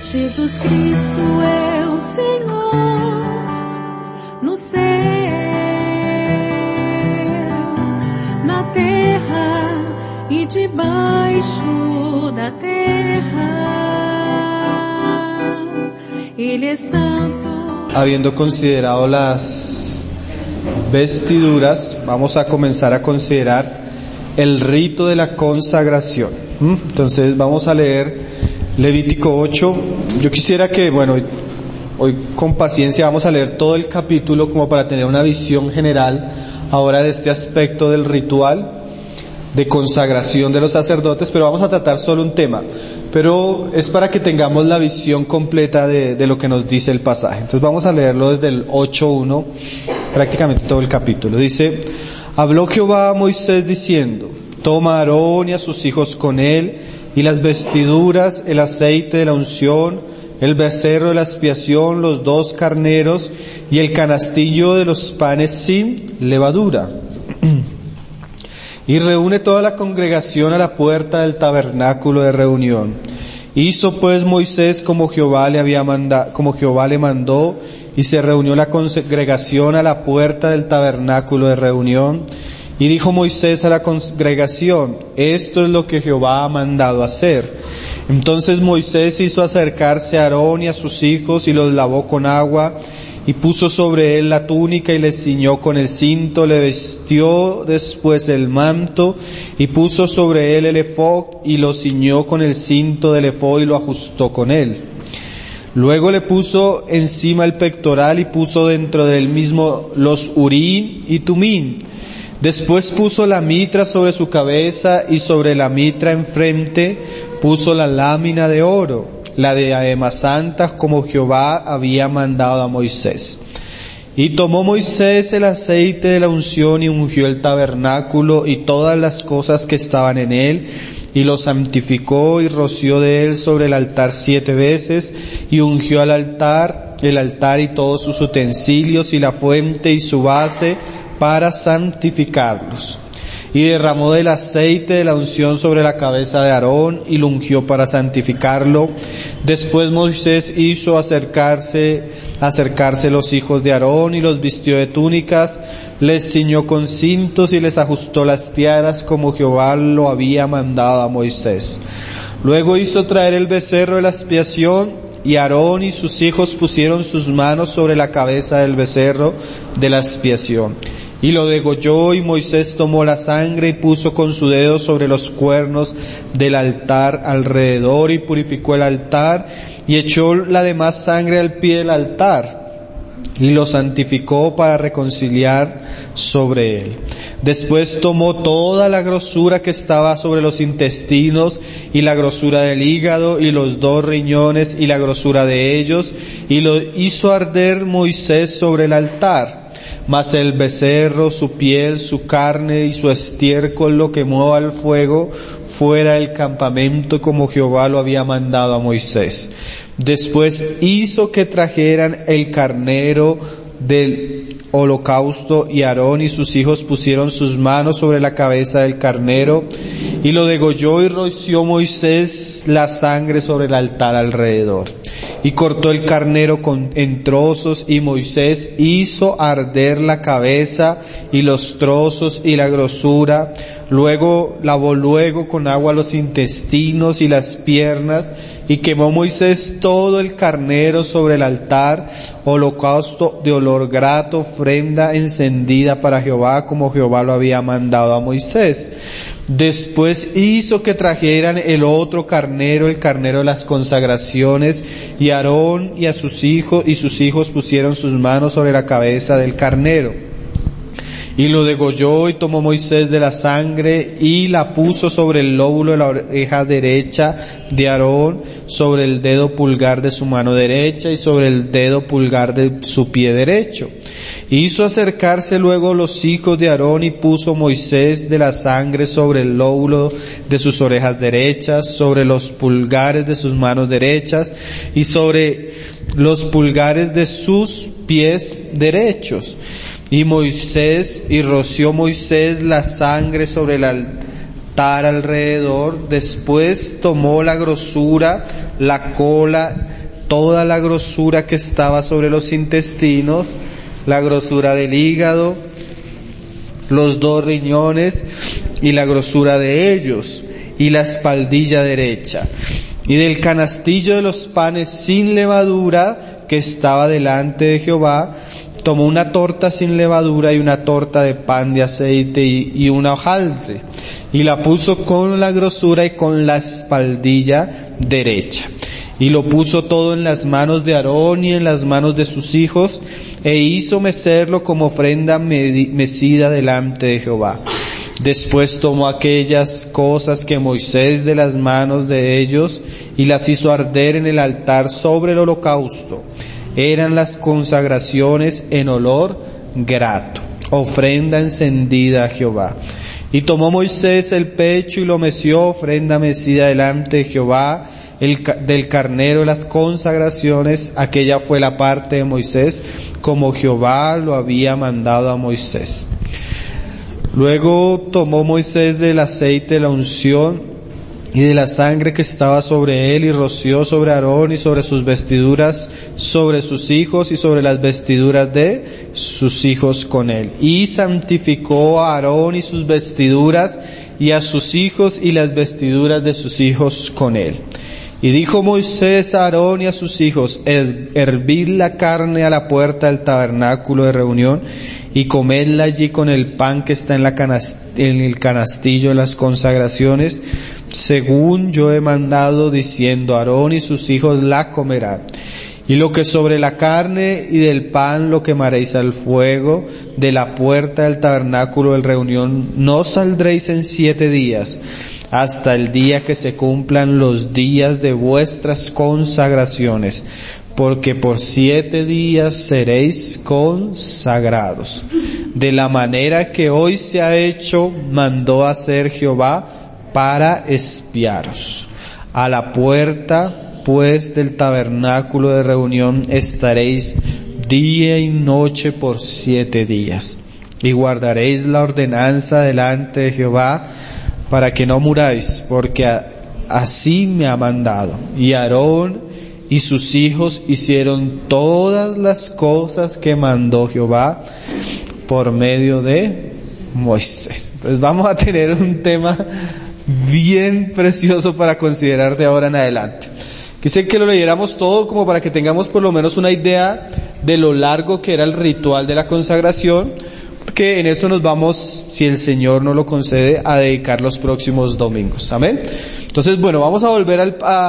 Jesus Cristo é o Senhor no céu, na terra e debaixo da terra. Ele é santo. Habiendo considerado las vestiduras, vamos a comenzar a considerar el rito de la consagración. Entonces vamos a leer Levítico 8. Yo quisiera que, hoy con paciencia vamos a leer todo el capítulo como para tener una visión general ahora de este aspecto del ritual de consagración de los sacerdotes, pero vamos a tratar solo un tema, pero es para que tengamos la visión completa de lo que nos dice el pasaje. Entonces vamos a leerlo desde el 8:1, prácticamente todo el capítulo. Dice: habló Jehová a Moisés diciendo: toma a Aarón y a sus hijos con él, y las vestiduras, el aceite de la unción, el becerro de la expiación, los 2 carneros, y el canastillo de los panes sin levadura. Y reúne toda la congregación a la puerta del tabernáculo de reunión. Hizo pues Moisés como Jehová le mandó, y se reunió la congregación a la puerta del tabernáculo de reunión. Y dijo Moisés a la congregación: esto es lo que Jehová ha mandado hacer. Entonces Moisés hizo acercarse a Aarón y a sus hijos, y los lavó con agua, y puso sobre él la túnica, y le ciñó con el cinto, le vistió después el manto, y puso sobre él el ephod, y lo ciñó con el cinto del ephod, y lo ajustó con él. Luego le puso encima el pectoral, y puso dentro del mismo los urim y tumim. Después puso la mitra sobre su cabeza, y sobre la mitra enfrente puso la lámina de oro, la de diademas santas, como Jehová había mandado a Moisés. Y tomó Moisés el aceite de la unción, y ungió el tabernáculo y todas las cosas que estaban en él, y lo santificó, y roció de él sobre el altar 7 veces, y ungió el altar y todos sus utensilios, y la fuente y su base, para santificarlos. Y derramó del aceite de la unción sobre la cabeza de Aarón, y lo ungió para santificarlo. Después Moisés hizo acercarse los hijos de Aarón, y los vistió de túnicas, les ciñó con cintos, y les ajustó las tiaras, como Jehová lo había mandado a Moisés. Luego hizo traer el becerro de la expiación, y Aarón y sus hijos pusieron sus manos sobre la cabeza del becerro de la expiación. Y lo degolló, y Moisés tomó la sangre y puso con su dedo sobre los cuernos del altar alrededor, y purificó el altar, y echó la demás sangre al pie del altar, y lo santificó para reconciliar sobre él. Después tomó toda la grosura que estaba sobre los intestinos, y la grosura del hígado, y los 2 riñones, y la grosura de ellos, y lo hizo arder Moisés sobre el altar. Mas el becerro, su piel, su carne y su estiércol lo quemó al fuego fuera del campamento, como Jehová lo había mandado a Moisés. Después hizo que trajeran el carnero del holocausto, y Aarón y sus hijos pusieron sus manos sobre la cabeza del carnero, y lo degolló, y roció Moisés la sangre sobre el altar alrededor. Y cortó el carnero en trozos, y Moisés hizo arder la cabeza y los trozos y la grosura. Luego lavó con agua los intestinos y las piernas, y quemó Moisés todo el carnero sobre el altar, holocausto de olor grato, ofrenda encendida para Jehová, como Jehová lo había mandado a Moisés. Después hizo que trajeran el otro carnero, el carnero de las consagraciones, y Aarón y sus hijos pusieron sus manos sobre la cabeza del carnero. Y lo degolló, y tomó Moisés de la sangre, y la puso sobre el lóbulo de la oreja derecha de Aarón, sobre el dedo pulgar de su mano derecha, y sobre el dedo pulgar de su pie derecho. Hizo acercarse luego los hijos de Aarón, y puso Moisés de la sangre sobre el lóbulo de sus orejas derechas, sobre los pulgares de sus manos derechas, y sobre los pulgares de sus pies derechos. Y roció Moisés la sangre sobre el altar alrededor. Después tomó la grosura, la cola toda la grosura que estaba sobre los intestinos, la grosura del hígado, los 2 riñones y la grosura de ellos, y la espaldilla derecha. Y del canastillo de los panes sin levadura que estaba delante de Jehová, tomó una torta sin levadura y una torta de pan de aceite y una hojaldre, y la puso con la grosura y con la espaldilla derecha. Y lo puso todo en las manos de Aarón y en las manos de sus hijos, e hizo mecerlo como ofrenda mecida delante de Jehová. Después tomó aquellas cosas que Moisés de las manos de ellos y las hizo arder en el altar sobre el holocausto. Eran las consagraciones en olor grato, ofrenda encendida a Jehová. Y tomó Moisés el pecho y lo meció, ofrenda mecida delante de Jehová, del carnero de las consagraciones. Aquella fue la parte de Moisés, como Jehová lo había mandado a Moisés. Luego tomó Moisés del aceite de la unción y de la sangre que estaba sobre él, y roció sobre Aarón y sobre sus vestiduras, sobre sus hijos y sobre las vestiduras de sus hijos con él. Y santificó a Aarón y sus vestiduras, y a sus hijos y las vestiduras de sus hijos con él. Y dijo Moisés a Aarón y a sus hijos: hervid la carne a la puerta del tabernáculo de reunión, y comedla allí con el pan que está en el canastillo de las consagraciones, según yo he mandado, diciendo: Aarón y sus hijos la comerán. Y lo que sobre la carne y del pan lo quemaréis al fuego de la puerta del tabernáculo de reunión. No saldréis en 7 días, hasta el día que se cumplan los días de vuestras consagraciones, porque por 7 días seréis consagrados. De la manera que hoy se ha hecho, mandó hacer Jehová para espiaros. A la puerta pues del tabernáculo de reunión estaréis día y noche por 7 días, y guardaréis la ordenanza delante de Jehová, para que no muráis, porque así me ha mandado. Y Aarón y sus hijos hicieron todas las cosas que mandó Jehová por medio de Moisés. Entonces vamos a tener un tema bien precioso para considerar de ahora en adelante. Quise que lo leyéramos todo como para que tengamos por lo menos una idea de lo largo que era el ritual de la consagración, porque en eso nos vamos, si el Señor nos lo concede, a dedicar los próximos domingos. Amén. Entonces, bueno, vamos a volver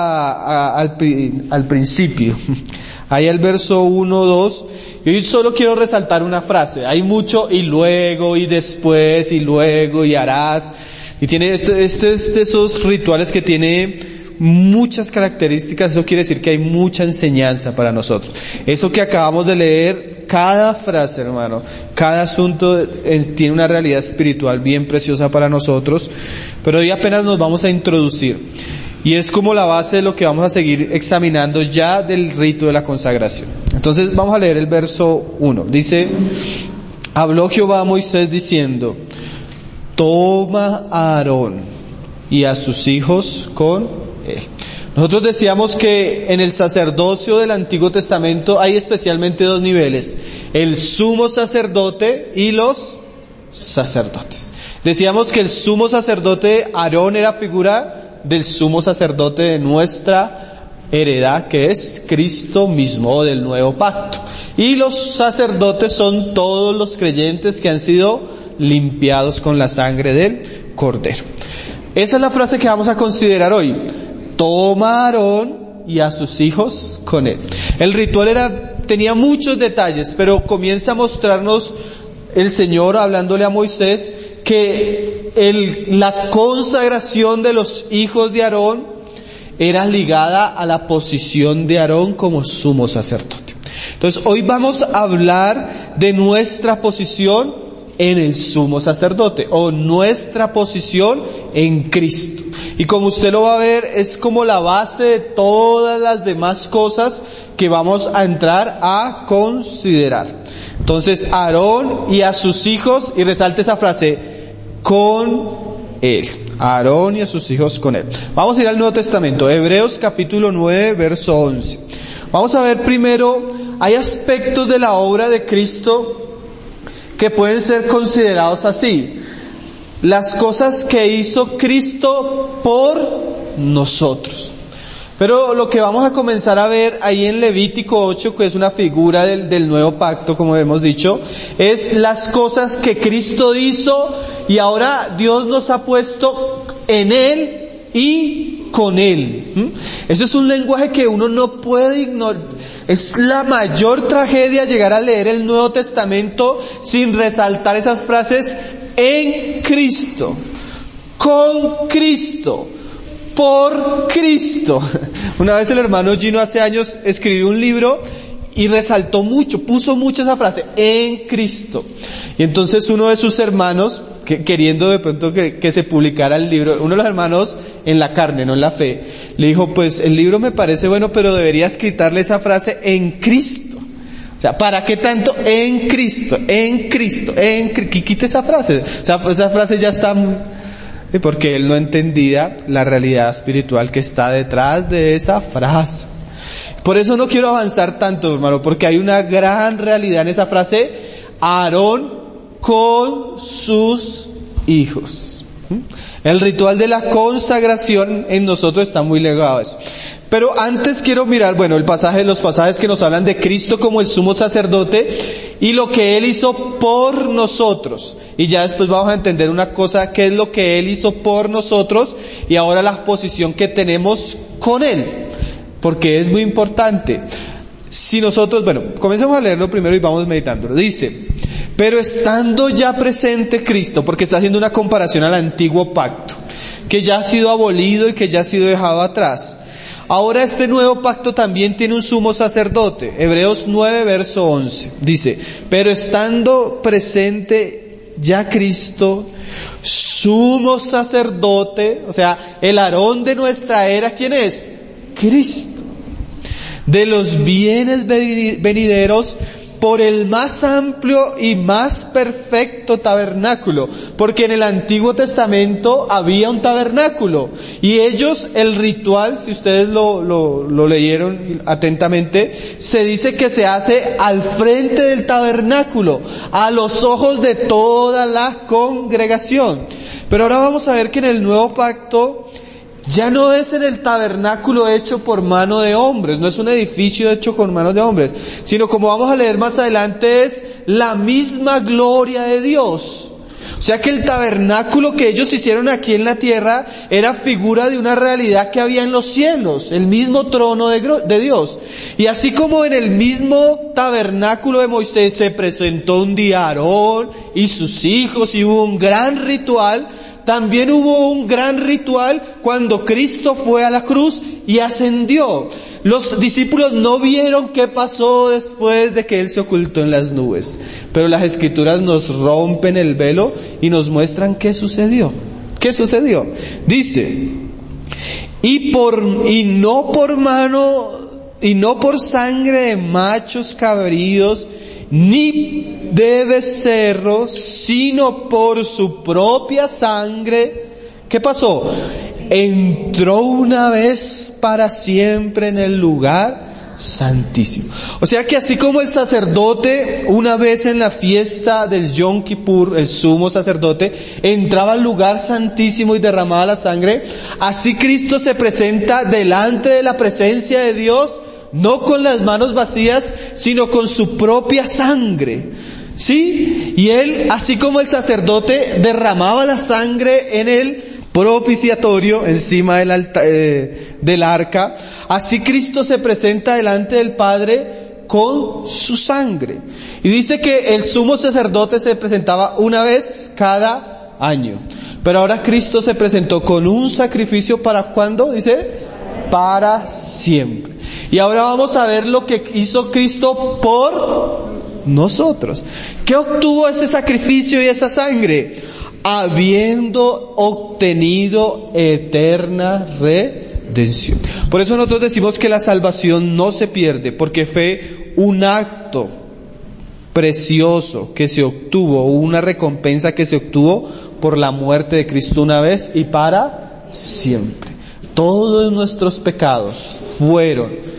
al principio. Ahí al verso 1, 2. Y hoy solo quiero resaltar una frase. Hay mucho y luego y después y luego y harás. Y tiene esos rituales que tiene muchas características. Eso quiere decir que hay mucha enseñanza para nosotros. Eso que acabamos de leer, cada frase, hermano, cada asunto tiene una realidad espiritual bien preciosa para nosotros, pero hoy apenas nos vamos a introducir. Y es como la base de lo que vamos a seguir examinando ya del rito de la consagración. Entonces vamos a leer el verso 1. Dice: habló Jehová a Moisés diciendo: toma a Aarón y a sus hijos con él. Nosotros decíamos que en el sacerdocio del Antiguo Testamento hay especialmente 2 niveles: el sumo sacerdote y los sacerdotes. Decíamos que el sumo sacerdote Aarón era figura del sumo sacerdote de nuestra heredad, que es Cristo mismo, del nuevo pacto. Y los sacerdotes son todos los creyentes que han sido limpiados con la sangre del Cordero. Esa es la frase que vamos a considerar hoy. Toma a Aarón y a sus hijos con él. El ritual tenía muchos detalles, pero comienza a mostrarnos el Señor, hablándole a Moisés, que la consagración de los hijos de Aarón era ligada a la posición de Aarón como sumo sacerdote. Entonces hoy vamos a hablar de nuestra posición en el sumo sacerdote, o nuestra posición en Cristo. Y como usted lo va a ver, es como la base de todas las demás cosas que vamos a entrar a considerar. Entonces, Aarón y a sus hijos, y resalte esa frase, con él. Aarón y a sus hijos con él. Vamos a ir al Nuevo Testamento, Hebreos capítulo 9, verso 11. Vamos a ver primero, hay aspectos de la obra de Cristo que pueden ser considerados así. Las cosas que hizo Cristo por nosotros. Pero lo que vamos a comenzar a ver ahí en Levítico 8, que es una figura del nuevo pacto, como hemos dicho, es las cosas que Cristo hizo y ahora Dios nos ha puesto en Él y con Él. Eso es un lenguaje que uno no puede ignorar. Es la mayor tragedia llegar a leer el Nuevo Testamento sin resaltar esas frases: en Cristo, con Cristo, por Cristo. Una vez el hermano Gino hace años escribió un libro y resaltó mucho, puso mucho esa frase, en Cristo. Y entonces uno de sus hermanos, queriendo de pronto que se publicara el libro, uno de los hermanos en la carne, no en la fe, le dijo, pues el libro me parece bueno, pero deberías quitarle esa frase en Cristo. O sea, ¿para qué tanto en Cristo? En Cristo, quite esa frase. O sea, esa frase ya está muy... porque él no entendía la realidad espiritual que está detrás de esa frase. Por eso no quiero avanzar tanto, hermano, porque hay una gran realidad en esa frase: Aarón con sus hijos. El ritual de la consagración en nosotros está muy ligado a eso. Pero antes quiero mirar, los pasajes que nos hablan de Cristo como el sumo sacerdote y lo que Él hizo por nosotros. Y ya después vamos a entender una cosa, qué es lo que Él hizo por nosotros y ahora la posición que tenemos con Él. Porque es muy importante. Si nosotros, comencemos a leerlo primero y vamos meditándolo. Dice, pero estando ya presente Cristo, porque está haciendo una comparación al antiguo pacto, que ya ha sido abolido y que ya ha sido dejado atrás. Ahora este nuevo pacto también tiene un sumo sacerdote. Hebreos 9, verso 11. Dice, pero estando presente ya Cristo, sumo sacerdote, o sea, el Aarón de nuestra era, ¿quién es? Cristo. De los bienes venideros por el más amplio y más perfecto tabernáculo, porque en el Antiguo Testamento había un tabernáculo y ellos, el ritual, si ustedes lo leyeron atentamente, se dice que se hace al frente del tabernáculo, a los ojos de toda la congregación. Pero ahora vamos a ver que en el nuevo pacto ya no es en el tabernáculo hecho por mano de hombres, no es un edificio hecho con manos de hombres, sino, como vamos a leer más adelante, es la misma gloria de Dios. O sea que el tabernáculo que ellos hicieron aquí en la tierra era figura de una realidad que había en los cielos, el mismo trono de Dios. Y así como en el mismo tabernáculo de Moisés se presentó un día Aarón y sus hijos y hubo un gran ritual, también hubo un gran ritual cuando Cristo fue a la cruz y ascendió. Los discípulos no vieron qué pasó después de que Él se ocultó en las nubes, pero las Escrituras nos rompen el velo y nos muestran qué sucedió. ¿Qué sucedió? Dice, y no por sangre de machos cabríos ni de becerros, sino por su propia sangre. ¿Qué pasó? Entró una vez para siempre en el lugar santísimo. O sea que así como el sacerdote, una vez en la fiesta del Yom Kippur, el sumo sacerdote, entraba al lugar santísimo y derramaba la sangre, así Cristo se presenta delante de la presencia de Dios, no con las manos vacías, sino con su propia sangre. ¿Sí? Y Él, así como el sacerdote derramaba la sangre en el propiciatorio, encima del arca, así Cristo se presenta delante del Padre con su sangre. Y dice que el sumo sacerdote se presentaba una vez cada año. Pero ahora Cristo se presentó con un sacrificio, ¿para cuándo? Dice, para siempre. Y ahora vamos a ver lo que hizo Cristo por nosotros. ¿Qué obtuvo ese sacrificio y esa sangre? Habiendo obtenido eterna redención. Por eso nosotros decimos que la salvación no se pierde, porque fue un acto precioso que se obtuvo, una recompensa que se obtuvo por la muerte de Cristo una vez y para siempre. Todos nuestros pecados fueron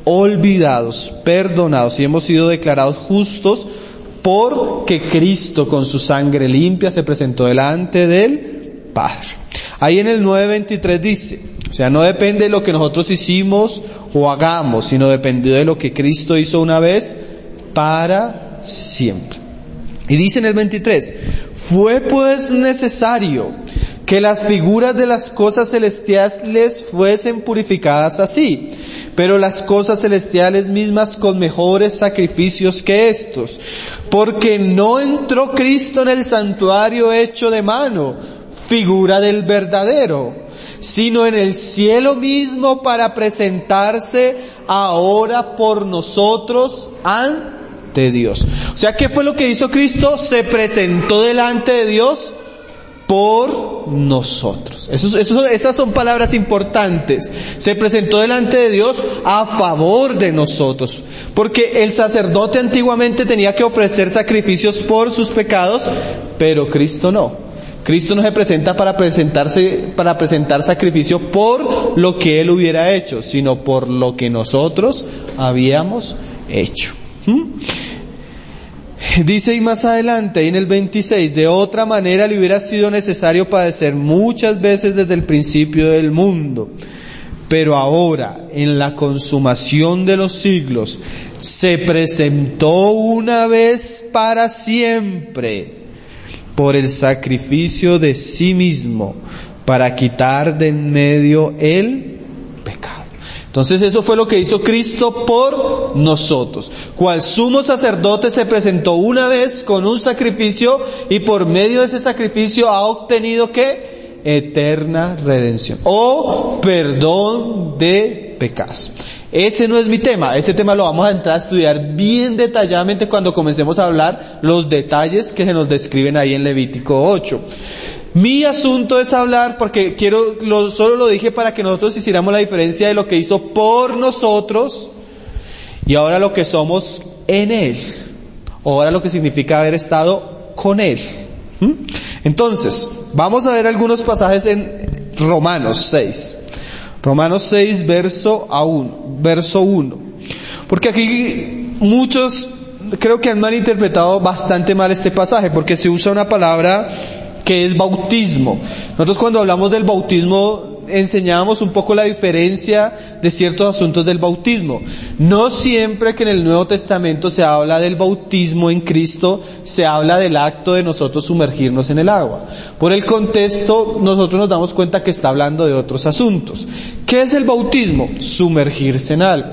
olvidados, perdonados y hemos sido declarados justos porque Cristo con su sangre limpia se presentó delante del Padre. Ahí en el 9:23 dice, o sea, no depende de lo que nosotros hicimos o hagamos, sino dependió de lo que Cristo hizo una vez para siempre. Y dice en el 23, fue pues necesario que las figuras de las cosas celestiales fuesen purificadas así, pero las cosas celestiales mismas con mejores sacrificios que estos, porque no entró Cristo en el santuario hecho de mano, figura del verdadero, sino en el cielo mismo para presentarse ahora por nosotros ante Dios. O sea, ¿qué fue lo que hizo Cristo? Se presentó delante de Dios por nosotros. Esas son palabras importantes. Se presentó delante de Dios a favor de nosotros. Porque el sacerdote antiguamente tenía que ofrecer sacrificios por sus pecados, pero Cristo no. Cristo no se presenta para presentar sacrificio por lo que Él hubiera hecho, sino por lo que nosotros habíamos hecho. Dice y más adelante, en el 26, de otra manera le hubiera sido necesario padecer muchas veces desde el principio del mundo. Pero ahora, en la consumación de los siglos, se presentó una vez para siempre por el sacrificio de sí mismo para quitar de en medio el pecado. Entonces eso fue lo que hizo Cristo por nosotros. Cual sumo sacerdote se presentó una vez con un sacrificio y por medio de ese sacrificio ha obtenido ¿qué? Eterna redención o perdón de pecados. Ese no es mi tema, ese tema lo vamos a entrar a estudiar bien detalladamente cuando comencemos a hablar los detalles que se nos describen ahí en Levítico 8. Mi asunto es hablar, porque solo lo dije para que nosotros hiciéramos la diferencia de lo que hizo por nosotros y ahora lo que somos en Él, o ahora lo que significa haber estado con Él. Entonces, vamos a ver algunos pasajes en Romanos 6. Romanos 6, verso 1. Porque aquí muchos creo que han malinterpretado bastante mal este pasaje, porque se usa una palabra que es bautismo. Nosotros cuando hablamos del bautismo enseñábamos un poco la diferencia de ciertos asuntos del bautismo. No siempre que en el Nuevo Testamento se habla del bautismo en Cristo, se habla del acto de nosotros sumergirnos en el agua. Por el contexto, nosotros nos damos cuenta que está hablando de otros asuntos. ¿Qué es el bautismo? Sumergirse en algo.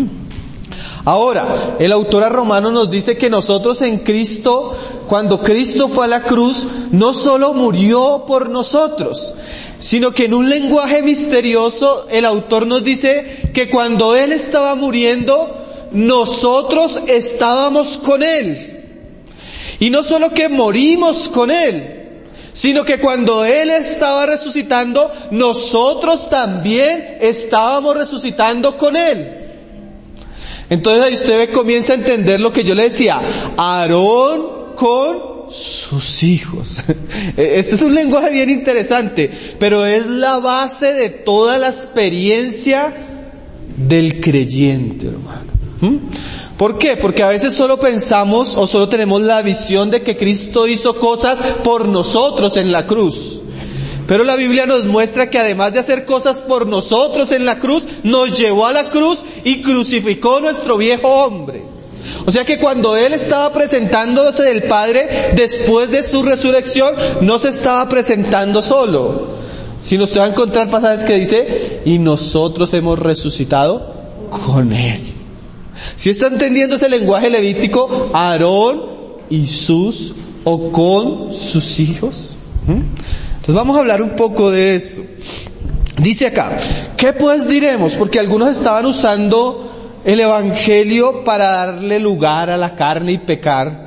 Ahora, el autor a Romanos nos dice que nosotros en Cristo, cuando Cristo fue a la cruz, no solo murió por nosotros, sino que en un lenguaje misterioso el autor nos dice que cuando Él estaba muriendo, nosotros estábamos con Él. Y no solo que morimos con Él, sino que cuando Él estaba resucitando, nosotros también estábamos resucitando con Él. Entonces ahí usted comienza a entender lo que yo le decía, Aarón con sus hijos. Este es un lenguaje bien interesante, pero es la base de toda la experiencia del creyente, hermano. ¿Por qué? Porque a veces solo pensamos o solo tenemos la visión de que Cristo hizo cosas por nosotros en la cruz. Pero la Biblia nos muestra que además de hacer cosas por nosotros en la cruz, nos llevó a la cruz y crucificó nuestro viejo hombre. O sea que cuando Él estaba presentándose del Padre, después de su resurrección, no se estaba presentando solo, sino usted va a encontrar pasajes que dice, y nosotros hemos resucitado con Él. ¿Sí está entendiendo ese lenguaje levítico? Aarón y con sus hijos. Entonces vamos a hablar un poco de eso. Dice acá, ¿qué pues diremos? Porque algunos estaban usando el evangelio para darle lugar a la carne y pecar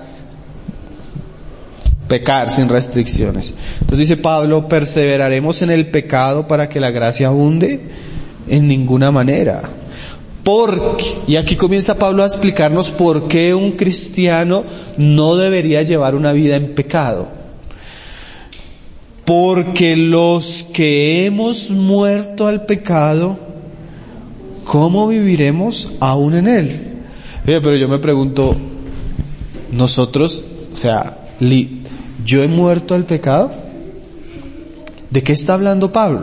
sin restricciones. Entonces dice Pablo, ¿perseveraremos en el pecado para que la gracia abunde? En ninguna manera. Porque, y aquí comienza Pablo a explicarnos por qué un cristiano no debería llevar una vida en pecado. Porque los que hemos muerto al pecado, ¿cómo viviremos aún en Él? Pero yo me pregunto, nosotros, o sea, ¿yo he muerto al pecado? ¿De qué está hablando Pablo?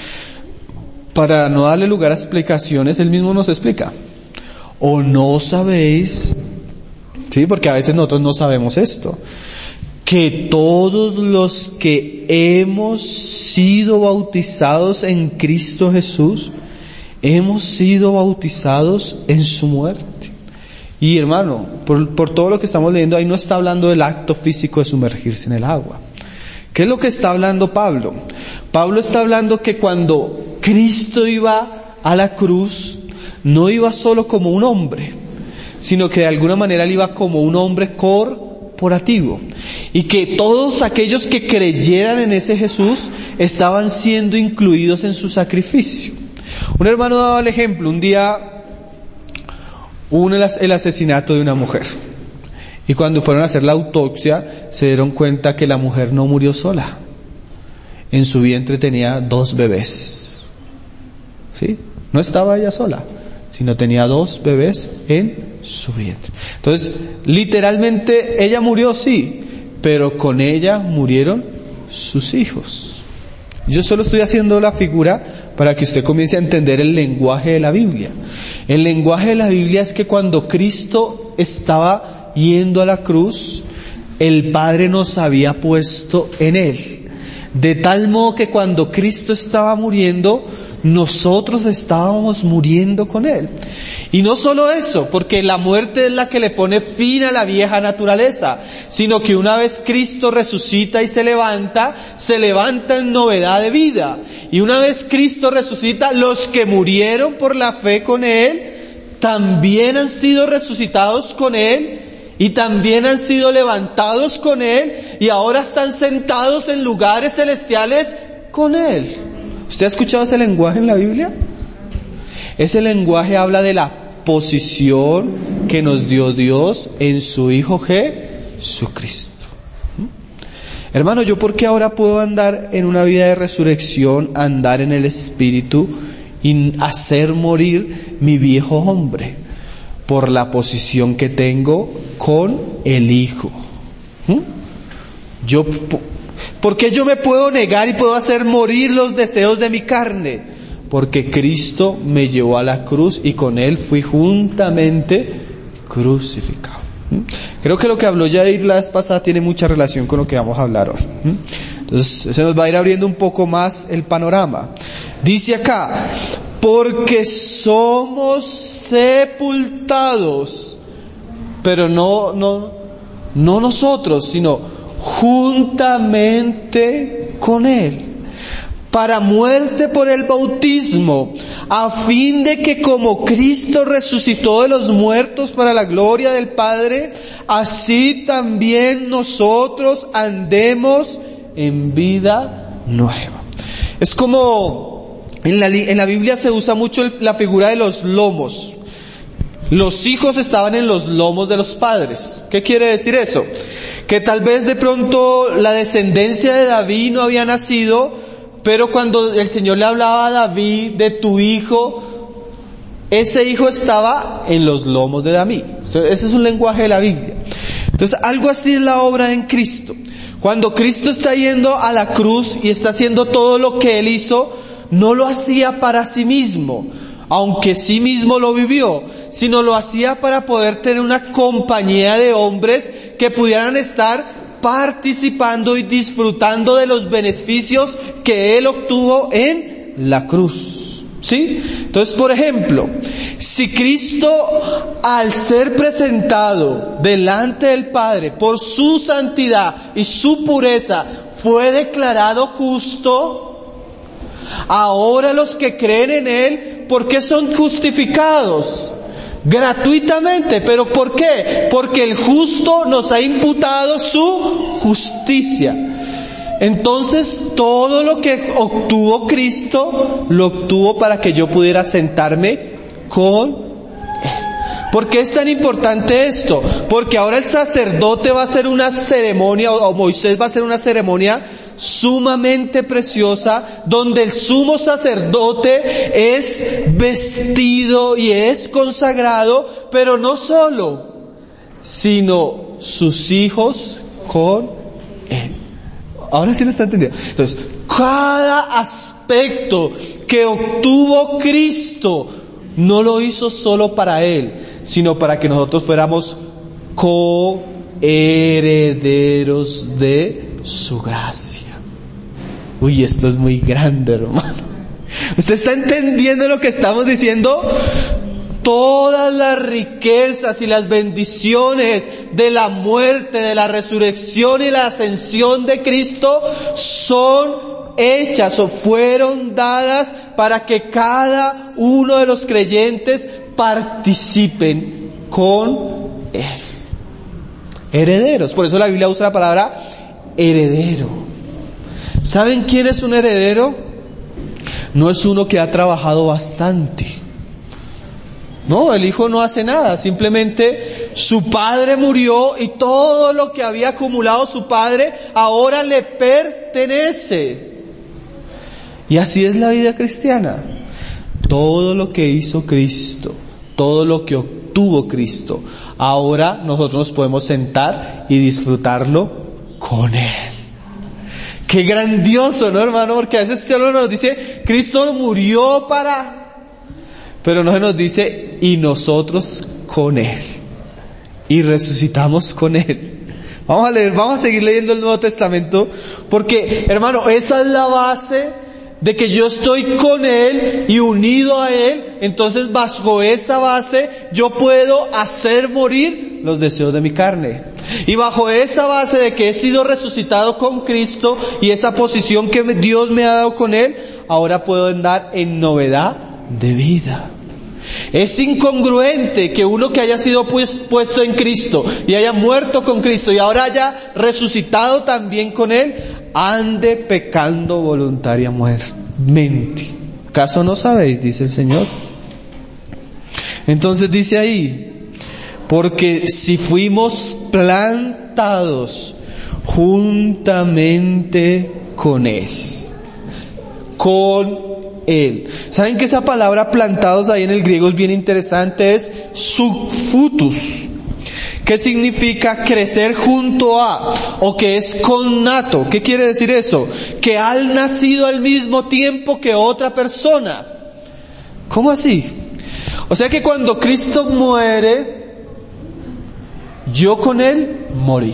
Para no darle lugar a explicaciones, él mismo nos explica. ¿O no sabéis? Sí, porque a veces nosotros no sabemos esto. Que todos los que hemos sido bautizados en Cristo Jesús, hemos sido bautizados en su muerte. Y hermano, por todo lo que estamos leyendo, ahí no está hablando del acto físico de sumergirse en el agua. ¿Qué es lo que está hablando Pablo? Pablo está hablando que cuando Cristo iba a la cruz, no iba solo como un hombre, sino que de alguna manera él iba como un hombre corporativo. Y que todos aquellos que creyeran en ese Jesús estaban siendo incluidos en su sacrificio. Un hermano daba el ejemplo, un día hubo el asesinato de una mujer. Y cuando fueron a hacer la autopsia, se dieron cuenta que la mujer no murió sola. En su vientre tenía 2 bebés. ¿Sí? No estaba ella sola, sino tenía 2 bebés en su vientre. Entonces, literalmente, ella murió, sí, pero con ella murieron sus hijos. Yo solo estoy haciendo la figura para que usted comience a entender el lenguaje de la Biblia. El lenguaje de la Biblia es que cuando Cristo estaba yendo a la cruz, el Padre nos había puesto en Él. De tal modo que cuando Cristo estaba muriendo, nosotros estábamos muriendo con Él. Y no solo eso, porque la muerte es la que le pone fin a la vieja naturaleza, sino que una vez Cristo resucita y se levanta en novedad de vida. Y una vez Cristo resucita, los que murieron por la fe con Él, también han sido resucitados con Él, y también han sido levantados con Él, y ahora están sentados en lugares celestiales con Él. ¿Usted ha escuchado ese lenguaje en la Biblia? Ese lenguaje habla de la posición que nos dio Dios en su Hijo Jesucristo. Hermano, ¿yo por qué ahora puedo andar en una vida de resurrección, andar en el Espíritu y hacer morir mi viejo hombre? Por la posición que tengo con el Hijo. ¿Por qué yo me puedo negar y puedo hacer morir los deseos de mi carne? Porque Cristo me llevó a la cruz y con Él fui juntamente crucificado. Creo que lo que habló Jair la vez pasada tiene mucha relación con lo que vamos a hablar hoy. Entonces se nos va a ir abriendo un poco más el panorama. Dice acá, porque somos sepultados, pero no nosotros, sino juntamente con Él, para muerte por el bautismo, a fin de que como Cristo resucitó de los muertos para la gloria del Padre, así también nosotros andemos en vida nueva. Es como en la Biblia se usa mucho la figura de los lomos. Los hijos estaban en los lomos de los padres. ¿Qué quiere decir eso? Que tal vez de pronto la descendencia de David no había nacido, pero cuando el Señor le hablaba a David de tu hijo, ese hijo estaba en los lomos de David. Ese es un lenguaje de la Biblia. Entonces, algo así es la obra en Cristo. Cuando Cristo está yendo a la cruz y está haciendo todo lo que Él hizo, no lo hacía para sí mismo, aunque sí mismo lo vivió, sino lo hacía para poder tener una compañía de hombres que pudieran estar participando y disfrutando de los beneficios que Él obtuvo en la cruz. ¿Sí? Entonces, por ejemplo, si Cristo, al ser presentado delante del Padre por su santidad y su pureza, fue declarado justo, ahora los que creen en Él, ¿por qué son justificados? Gratuitamente. ¿Pero por qué? Porque el justo nos ha imputado su justicia. Entonces, todo lo que obtuvo Cristo, lo obtuvo para que yo pudiera sentarme con Él. ¿Por qué es tan importante esto? Porque ahora el sacerdote va a hacer una ceremonia, o Moisés va a hacer una ceremonia sumamente preciosa, donde el sumo sacerdote es vestido y es consagrado, pero no solo, sino sus hijos con él. Ahora sí lo está entendiendo. Entonces, cada aspecto que obtuvo Cristo no lo hizo solo para él, sino para que nosotros fuéramos coherederos de su gracia. Uy, esto es muy grande, hermano. ¿Usted está entendiendo lo que estamos diciendo? Todas las riquezas y las bendiciones de la muerte, de la resurrección y la ascensión de Cristo son hechas o fueron dadas para que cada uno de los creyentes participen con Él. Herederos, por eso la Biblia usa la palabra heredero. ¿Saben quién es un heredero? No es uno que ha trabajado bastante. No, el hijo no hace nada, simplemente su padre murió y todo lo que había acumulado su padre ahora le pertenece. Y así es la vida cristiana. Todo lo que hizo Cristo, todo lo que obtuvo Cristo, ahora nosotros nos podemos sentar y disfrutarlo con Él. Qué grandioso, ¿no, hermano? Porque a veces solo nos dice, Cristo murió pero no se nos dice, y nosotros con Él. Y resucitamos con Él. Vamos a seguir leyendo el Nuevo Testamento, porque, hermano, esa es la base de que yo estoy con Él y unido a Él. Entonces, bajo esa base, yo puedo hacer morir los deseos de mi carne. Y bajo esa base de que he sido resucitado con Cristo y esa posición que Dios me ha dado con Él, ahora puedo andar en novedad de vida. Es incongruente que uno que haya sido puesto en Cristo y haya muerto con Cristo y ahora haya resucitado también con Él, ande pecando voluntariamente. ¿Acaso no sabéis? Dice el Señor. Entonces dice ahí, porque si fuimos plantados juntamente con Él, ¿saben que esa palabra plantados ahí en el griego es bien interesante? Es subfutus, que significa crecer junto a, o que es connato. ¿Qué quiere decir eso? Que han nacido al mismo tiempo que otra persona. ¿Cómo así? O sea que cuando Cristo muere, yo con Él morí.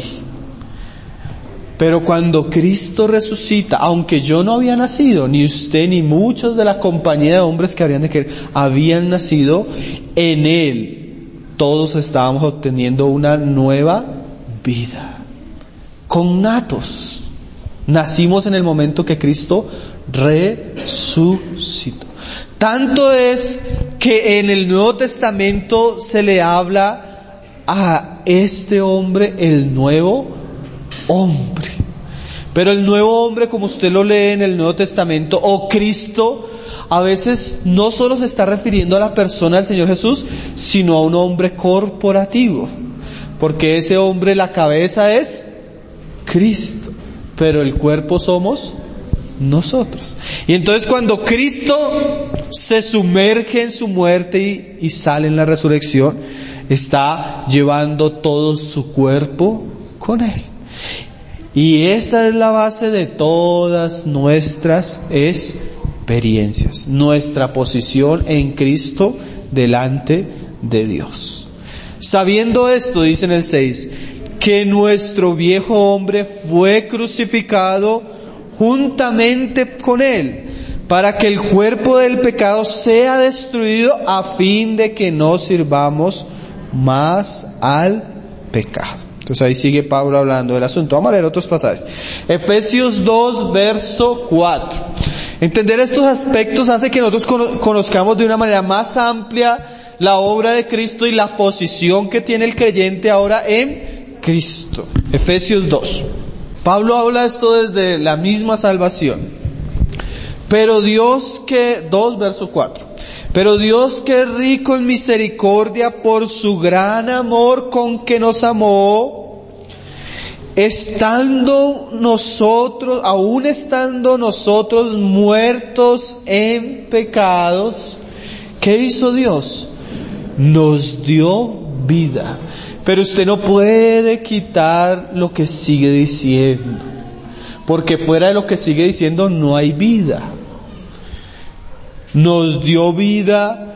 Pero cuando Cristo resucita, aunque yo no había nacido, ni usted ni muchos de la compañía de hombres que habían nacido, en Él todos estábamos obteniendo una nueva vida. Connatos. Nacimos en el momento que Cristo resucitó. Tanto es que en el Nuevo Testamento se le habla a este hombre el nuevo hombre. Pero el nuevo hombre, como usted lo lee en el Nuevo Testamento, o Cristo, a veces no solo se está refiriendo a la persona del Señor Jesús, sino a un hombre corporativo. Porque ese hombre, la cabeza es Cristo, pero el cuerpo somos nosotros. Y entonces cuando Cristo se sumerge en su muerte y sale en la resurrección, está llevando todo su cuerpo con Él. Y esa es la base de todas nuestras experiencias, nuestra posición en Cristo delante de Dios. Sabiendo esto, dice en el 6, que nuestro viejo hombre fue crucificado juntamente con Él, para que el cuerpo del pecado sea destruido a fin de que no sirvamos más al pecado. Entonces ahí sigue Pablo hablando del asunto. Vamos a leer otros pasajes. Efesios 2, verso 4. Entender estos aspectos hace que nosotros conozcamos de una manera más amplia la obra de Cristo y la posición que tiene el creyente ahora en Cristo. Efesios 2. Pablo habla esto desde la misma salvación. Pero Dios que, 2 verso 4. Pero Dios que es rico en misericordia por su gran amor con que nos amó, aún estando nosotros muertos en pecados, ¿qué hizo Dios? Nos dio vida. Pero usted no puede quitar lo que sigue diciendo, porque fuera de lo que sigue diciendo no hay vida. Nos dio vida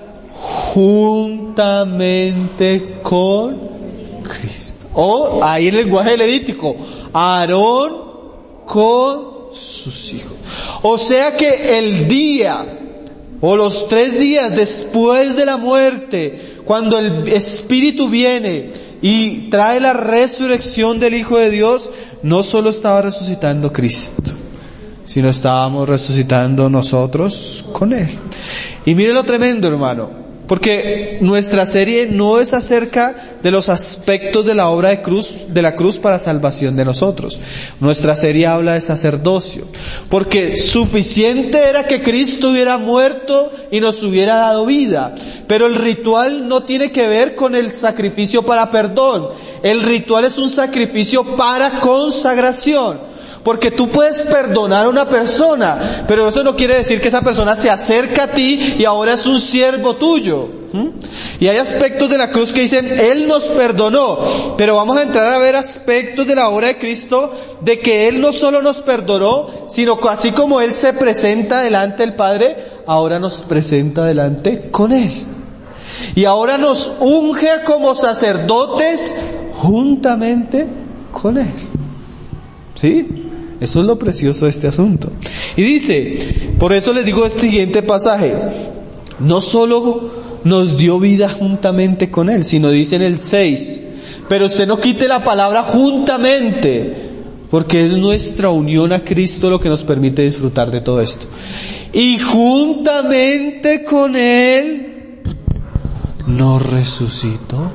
juntamente con Cristo. O ahí el lenguaje levítico, Aarón con sus hijos. O sea que el día o los 3 días después de la muerte, cuando el Espíritu viene y trae la resurrección del Hijo de Dios, no solo estaba resucitando Cristo, sino estábamos resucitando nosotros con Él. Y mire lo tremendo, hermano, porque nuestra serie no es acerca de los aspectos de la obra de la cruz para salvación de nosotros. Nuestra serie habla de sacerdocio, porque suficiente era que Cristo hubiera muerto y nos hubiera dado vida. Pero el ritual no tiene que ver con el sacrificio para perdón. El ritual es un sacrificio para consagración. Porque tú puedes perdonar a una persona, pero eso no quiere decir que esa persona se acerca a ti y ahora es un siervo tuyo. Y hay aspectos de la cruz que dicen, Él nos perdonó, pero vamos a entrar a ver aspectos de la obra de Cristo, de que Él no solo nos perdonó, sino que así como Él se presenta delante del Padre, ahora nos presenta delante con Él. Y ahora nos unge como sacerdotes juntamente con Él. ¿Sí? Eso es lo precioso de este asunto. Y dice, por eso les digo este siguiente pasaje, no solo nos dio vida juntamente con Él, sino dice en el 6, pero usted no quite la palabra juntamente, porque es nuestra unión a Cristo lo que nos permite disfrutar de todo esto. Y juntamente con Él nos resucitó.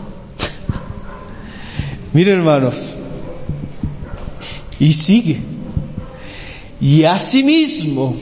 Miren, hermanos, y sigue. Y asimismo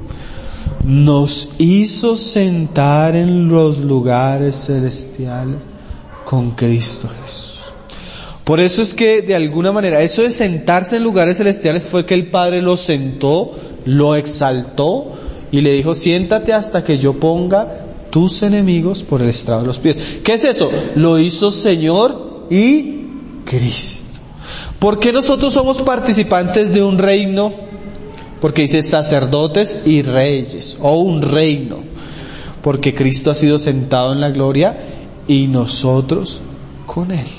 nos hizo sentar en los lugares celestiales con Cristo Jesús. Por eso es que de alguna manera, eso de sentarse en lugares celestiales fue que el Padre lo sentó, lo exaltó y le dijo, siéntate hasta que yo ponga tus enemigos por el estrado de los pies. ¿Qué es eso? Lo hizo Señor y Cristo. ¿Por qué nosotros somos participantes de un reino? Porque dice sacerdotes y reyes, o un reino. Porque Cristo ha sido sentado en la gloria y nosotros con Él.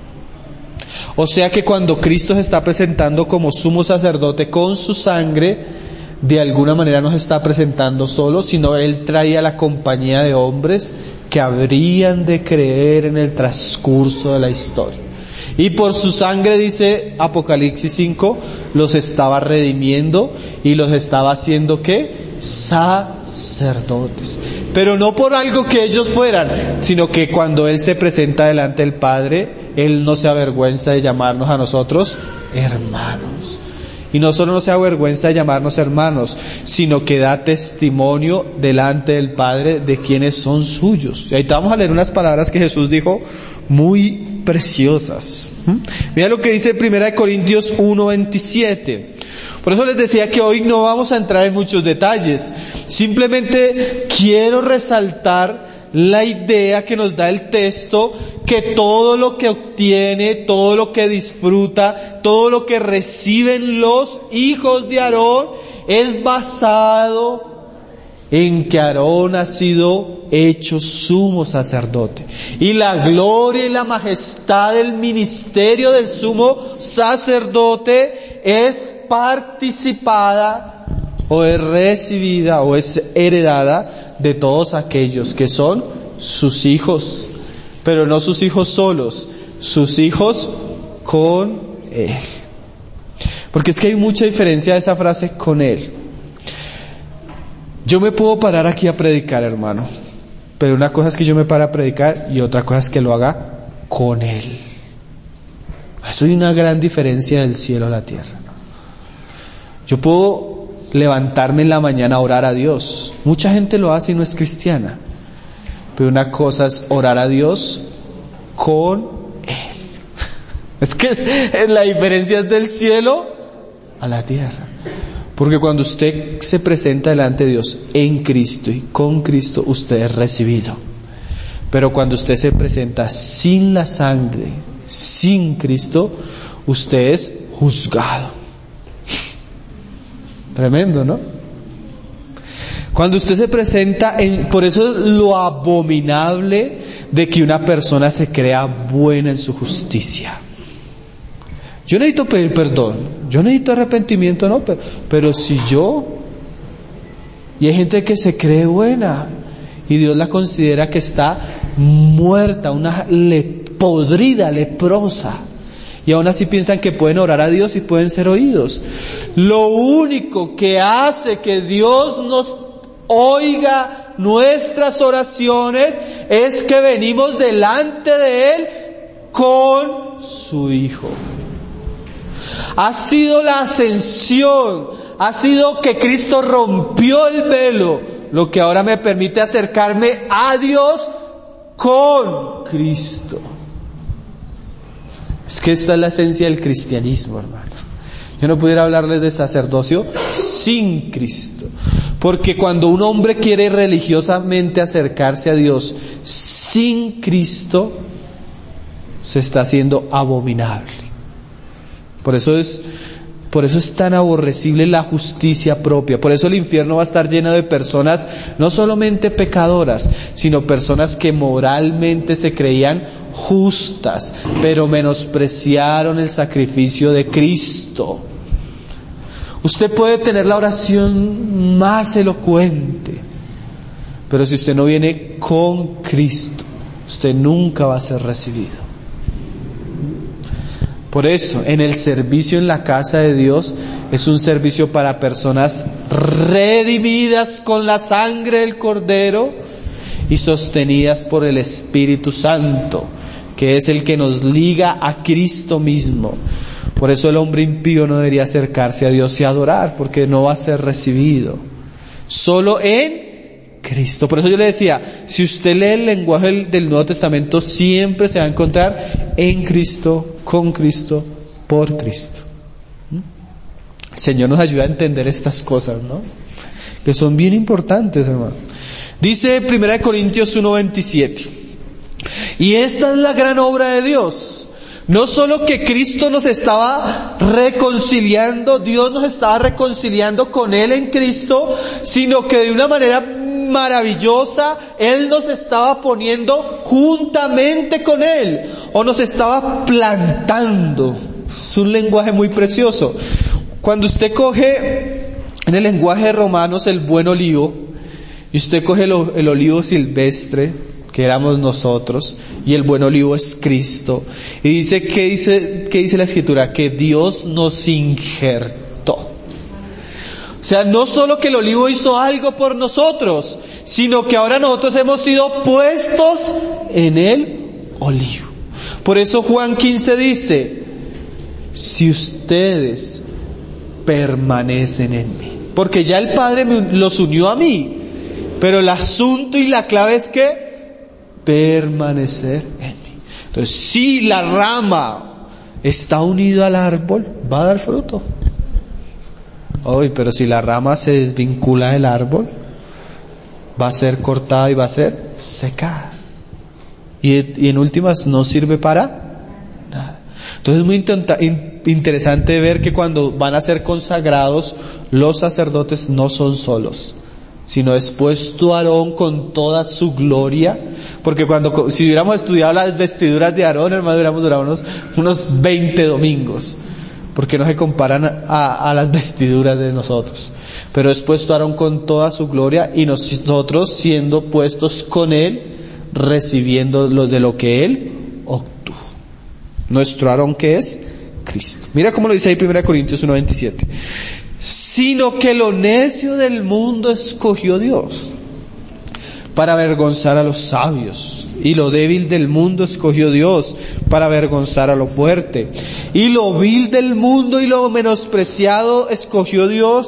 O sea que cuando Cristo se está presentando como sumo sacerdote con su sangre, de alguna manera no se está presentando solo, sino Él traía la compañía de hombres que habrían de creer en el transcurso de la historia. Y por su sangre, dice Apocalipsis 5, los estaba redimiendo y los estaba haciendo, ¿qué? Sacerdotes. Pero no por algo que ellos fueran, sino que cuando Él se presenta delante del Padre, Él no se avergüenza de llamarnos a nosotros hermanos. Y no solo no se avergüenza de llamarnos hermanos, sino que da testimonio delante del Padre de quienes son suyos. Y ahí te vamos a leer unas palabras que Jesús dijo muy preciosas. Mira lo que dice 1 Corintios 1:27. Por eso les decía que hoy no vamos a entrar en muchos detalles. Simplemente quiero resaltar la idea que nos da el texto, que todo lo que obtiene, todo lo que disfruta, todo lo que reciben los hijos de Aarón es basado en que Aarón ha sido hecho sumo sacerdote. Y la gloria y la majestad del ministerio del sumo sacerdote es participada o es recibida o es heredada de todos aquellos que son sus hijos, pero no sus hijos solos, sus hijos con Él. Porque es que hay mucha diferencia de esa frase con Él. Yo me puedo parar aquí a predicar, hermano, pero una cosa es que yo me pare a predicar y otra cosa es que lo haga con Él. Eso hay una gran diferencia del cielo a la tierra. Yo puedo levantarme en la mañana a orar a Dios. Mucha gente lo hace y no es cristiana. Pero una cosa es orar a Dios con Él. Es que es la diferencia del cielo a la tierra. Porque cuando usted se presenta delante de Dios en Cristo y con Cristo, usted es recibido. Pero cuando usted se presenta sin la sangre, sin Cristo, usted es juzgado. Tremendo, ¿no? Cuando usted se presenta por eso es lo abominable de que una persona se crea buena en su justicia. Yo necesito pedir perdón, yo necesito arrepentimiento, no, pero si y hay gente que se cree buena y Dios la considera que está muerta, una podrida, leprosa, y aún así piensan que pueden orar a Dios y pueden ser oídos. Lo único que hace que Dios nos oiga nuestras oraciones es que venimos delante de Él con su Hijo. Ha sido la ascensión, ha sido que Cristo rompió el velo, lo que ahora me permite acercarme a Dios con Cristo. Es que esta es la esencia del cristianismo, hermano. Yo no pudiera hablarles de sacerdocio sin Cristo. Porque cuando un hombre quiere religiosamente acercarse a Dios sin Cristo, se está haciendo abominable. Por eso es tan aborrecible la justicia propia. Por eso el infierno va a estar lleno de personas no solamente pecadoras, sino personas que moralmente se creían justas, pero menospreciaron el sacrificio de Cristo. Usted puede tener la oración más elocuente, pero si usted no viene con Cristo, usted nunca va a ser recibido. Por eso, en el servicio en la casa de Dios, es un servicio para personas redimidas con la sangre del Cordero y sostenidas por el Espíritu Santo, que es el que nos liga a Cristo mismo. Por eso el hombre impío no debería acercarse a Dios y adorar, porque no va a ser recibido. Solo en Cristo. Por eso yo le decía, si usted lee el lenguaje del Nuevo Testamento, siempre se va a encontrar en Cristo, con Cristo, por Cristo. El Señor nos ayuda a entender estas cosas, ¿no? Que son bien importantes, hermano. Dice 1 Corintios 1:27. Y esta es la gran obra de Dios. No solo que Cristo nos estaba reconciliando, Dios nos estaba reconciliando con Él en Cristo, sino que de una manera maravillosa, Él nos estaba poniendo juntamente con Él, o nos estaba plantando. Es un lenguaje muy precioso. Cuando usted coge en el lenguaje de Romanos el buen olivo, y usted coge el olivo silvestre, que éramos nosotros, y el buen olivo es Cristo, y dice, ¿qué dice la Escritura? Que Dios nos injertó. O sea, no solo que el olivo hizo algo por nosotros, sino que ahora nosotros hemos sido puestos en el olivo. Por eso Juan 15 dice, si ustedes permanecen en mí, porque ya el Padre los unió a mí, pero el asunto y la clave es que permanecer en mí. Entonces, si la rama está unida al árbol, va a dar fruto. Pero si la rama se desvincula del árbol, va a ser cortada y va a ser secada. Y en últimas no sirve para nada. Entonces es muy interesante ver que cuando van a ser consagrados, los sacerdotes no son solos, sino es puesto Aarón con toda su gloria, porque si hubiéramos estudiado las vestiduras de Aarón, hermano, hubiéramos durado unos 20 domingos, porque no se comparan a las vestiduras de nosotros. Pero es puesto Aarón con toda su gloria, y nosotros siendo puestos con Él, recibiendo de lo que Él obtuvo. Nuestro Aarón, que es Cristo. Mira cómo lo dice ahí 1 Corintios 1:27. Sino que lo necio del mundo escogió Dios para avergonzar a los sabios, y lo débil del mundo escogió Dios para avergonzar a lo fuerte, y lo vil del mundo y lo menospreciado escogió Dios,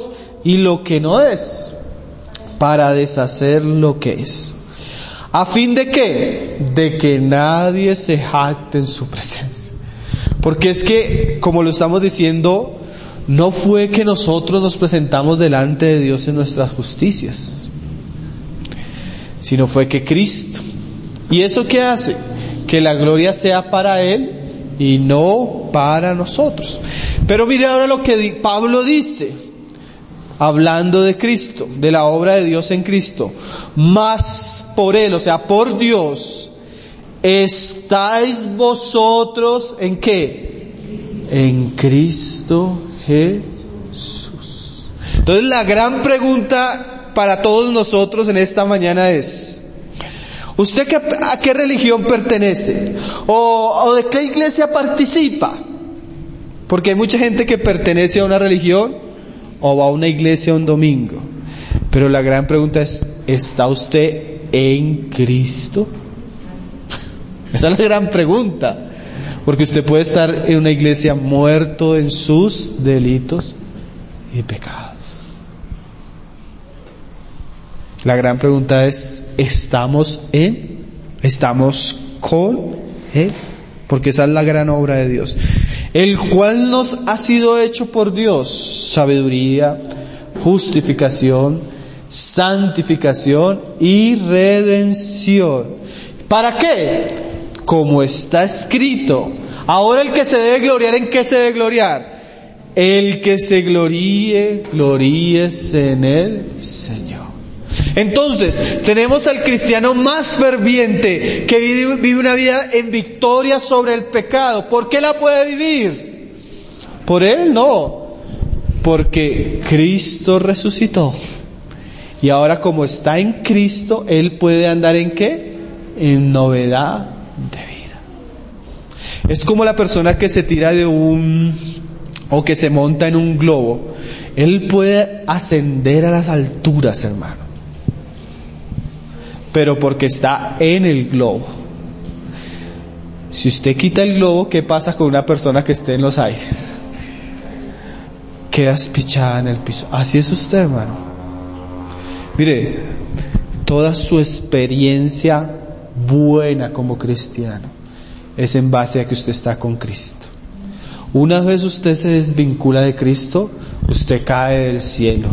y lo que no es, para deshacer lo que es. ¿A fin de qué? De que nadie se jacte en su presencia. Porque es que, como lo estamos diciendo, no fue que nosotros nos presentamos delante de Dios en nuestras justicias, sino fue que Cristo. ¿Y eso qué hace? Que la gloria sea para Él y no para nosotros. Pero mire ahora lo que Pablo dice, hablando de Cristo, de la obra de Dios en Cristo. Mas por Él, o sea, por Dios, estáis vosotros ¿en qué? En Cristo Jesús. Entonces la gran pregunta para todos nosotros en esta mañana es: ¿usted a qué religión pertenece? ¿O de qué iglesia participa? Porque hay mucha gente que pertenece a una religión o va a una iglesia un domingo. Pero la gran pregunta es: ¿está usted en Cristo? Esa es la gran pregunta. Porque usted puede estar en una iglesia muerto en sus delitos y pecados. La gran pregunta es: ¿estamos con Él? Porque esa es la gran obra de Dios, el cual nos ha sido hecho por Dios sabiduría, justificación, santificación y redención. ¿Para qué? Como está escrito. Ahora el que se debe gloriar, ¿en qué se debe gloriar? El que se gloríe, gloríese en el Señor. Entonces, tenemos al cristiano más ferviente que vive una vida en victoria sobre el pecado. ¿Por qué la puede vivir? ¿Por él? No. Porque Cristo resucitó. Y ahora, como está en Cristo, él puede andar ¿en qué? En novedad de vida. Es como la persona que se tira o que se monta en un globo. Él puede ascender a las alturas, hermano, pero porque está en el globo. Si usted quita el globo, ¿qué pasa con una persona que esté en los aires? Queda espichada en el piso. Así es usted, hermano. Mire, toda su experiencia buena como cristiano es en base a que usted está con Cristo. Una vez usted se desvincula de Cristo, usted cae del cielo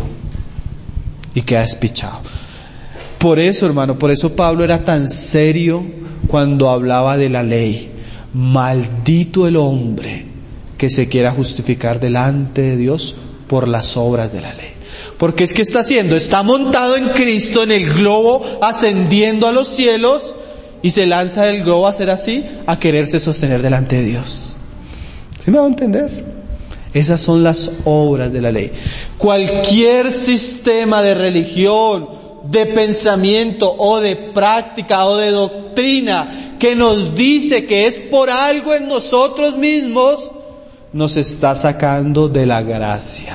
y queda espichado. Por eso, hermano, por eso Pablo era tan serio cuando hablaba de la ley. Maldito el hombre que se quiera justificar delante de Dios por las obras de la ley. Porque es que está haciendo, está montado en Cristo, en el globo, ascendiendo a los cielos, y se lanza del globo a hacer así, a quererse sostener delante de Dios. ¿Sí me va a entender? Esas son las obras de la ley. Cualquier sistema de religión, de pensamiento o de práctica o de doctrina que nos dice que es por algo en nosotros mismos, nos está sacando de la gracia.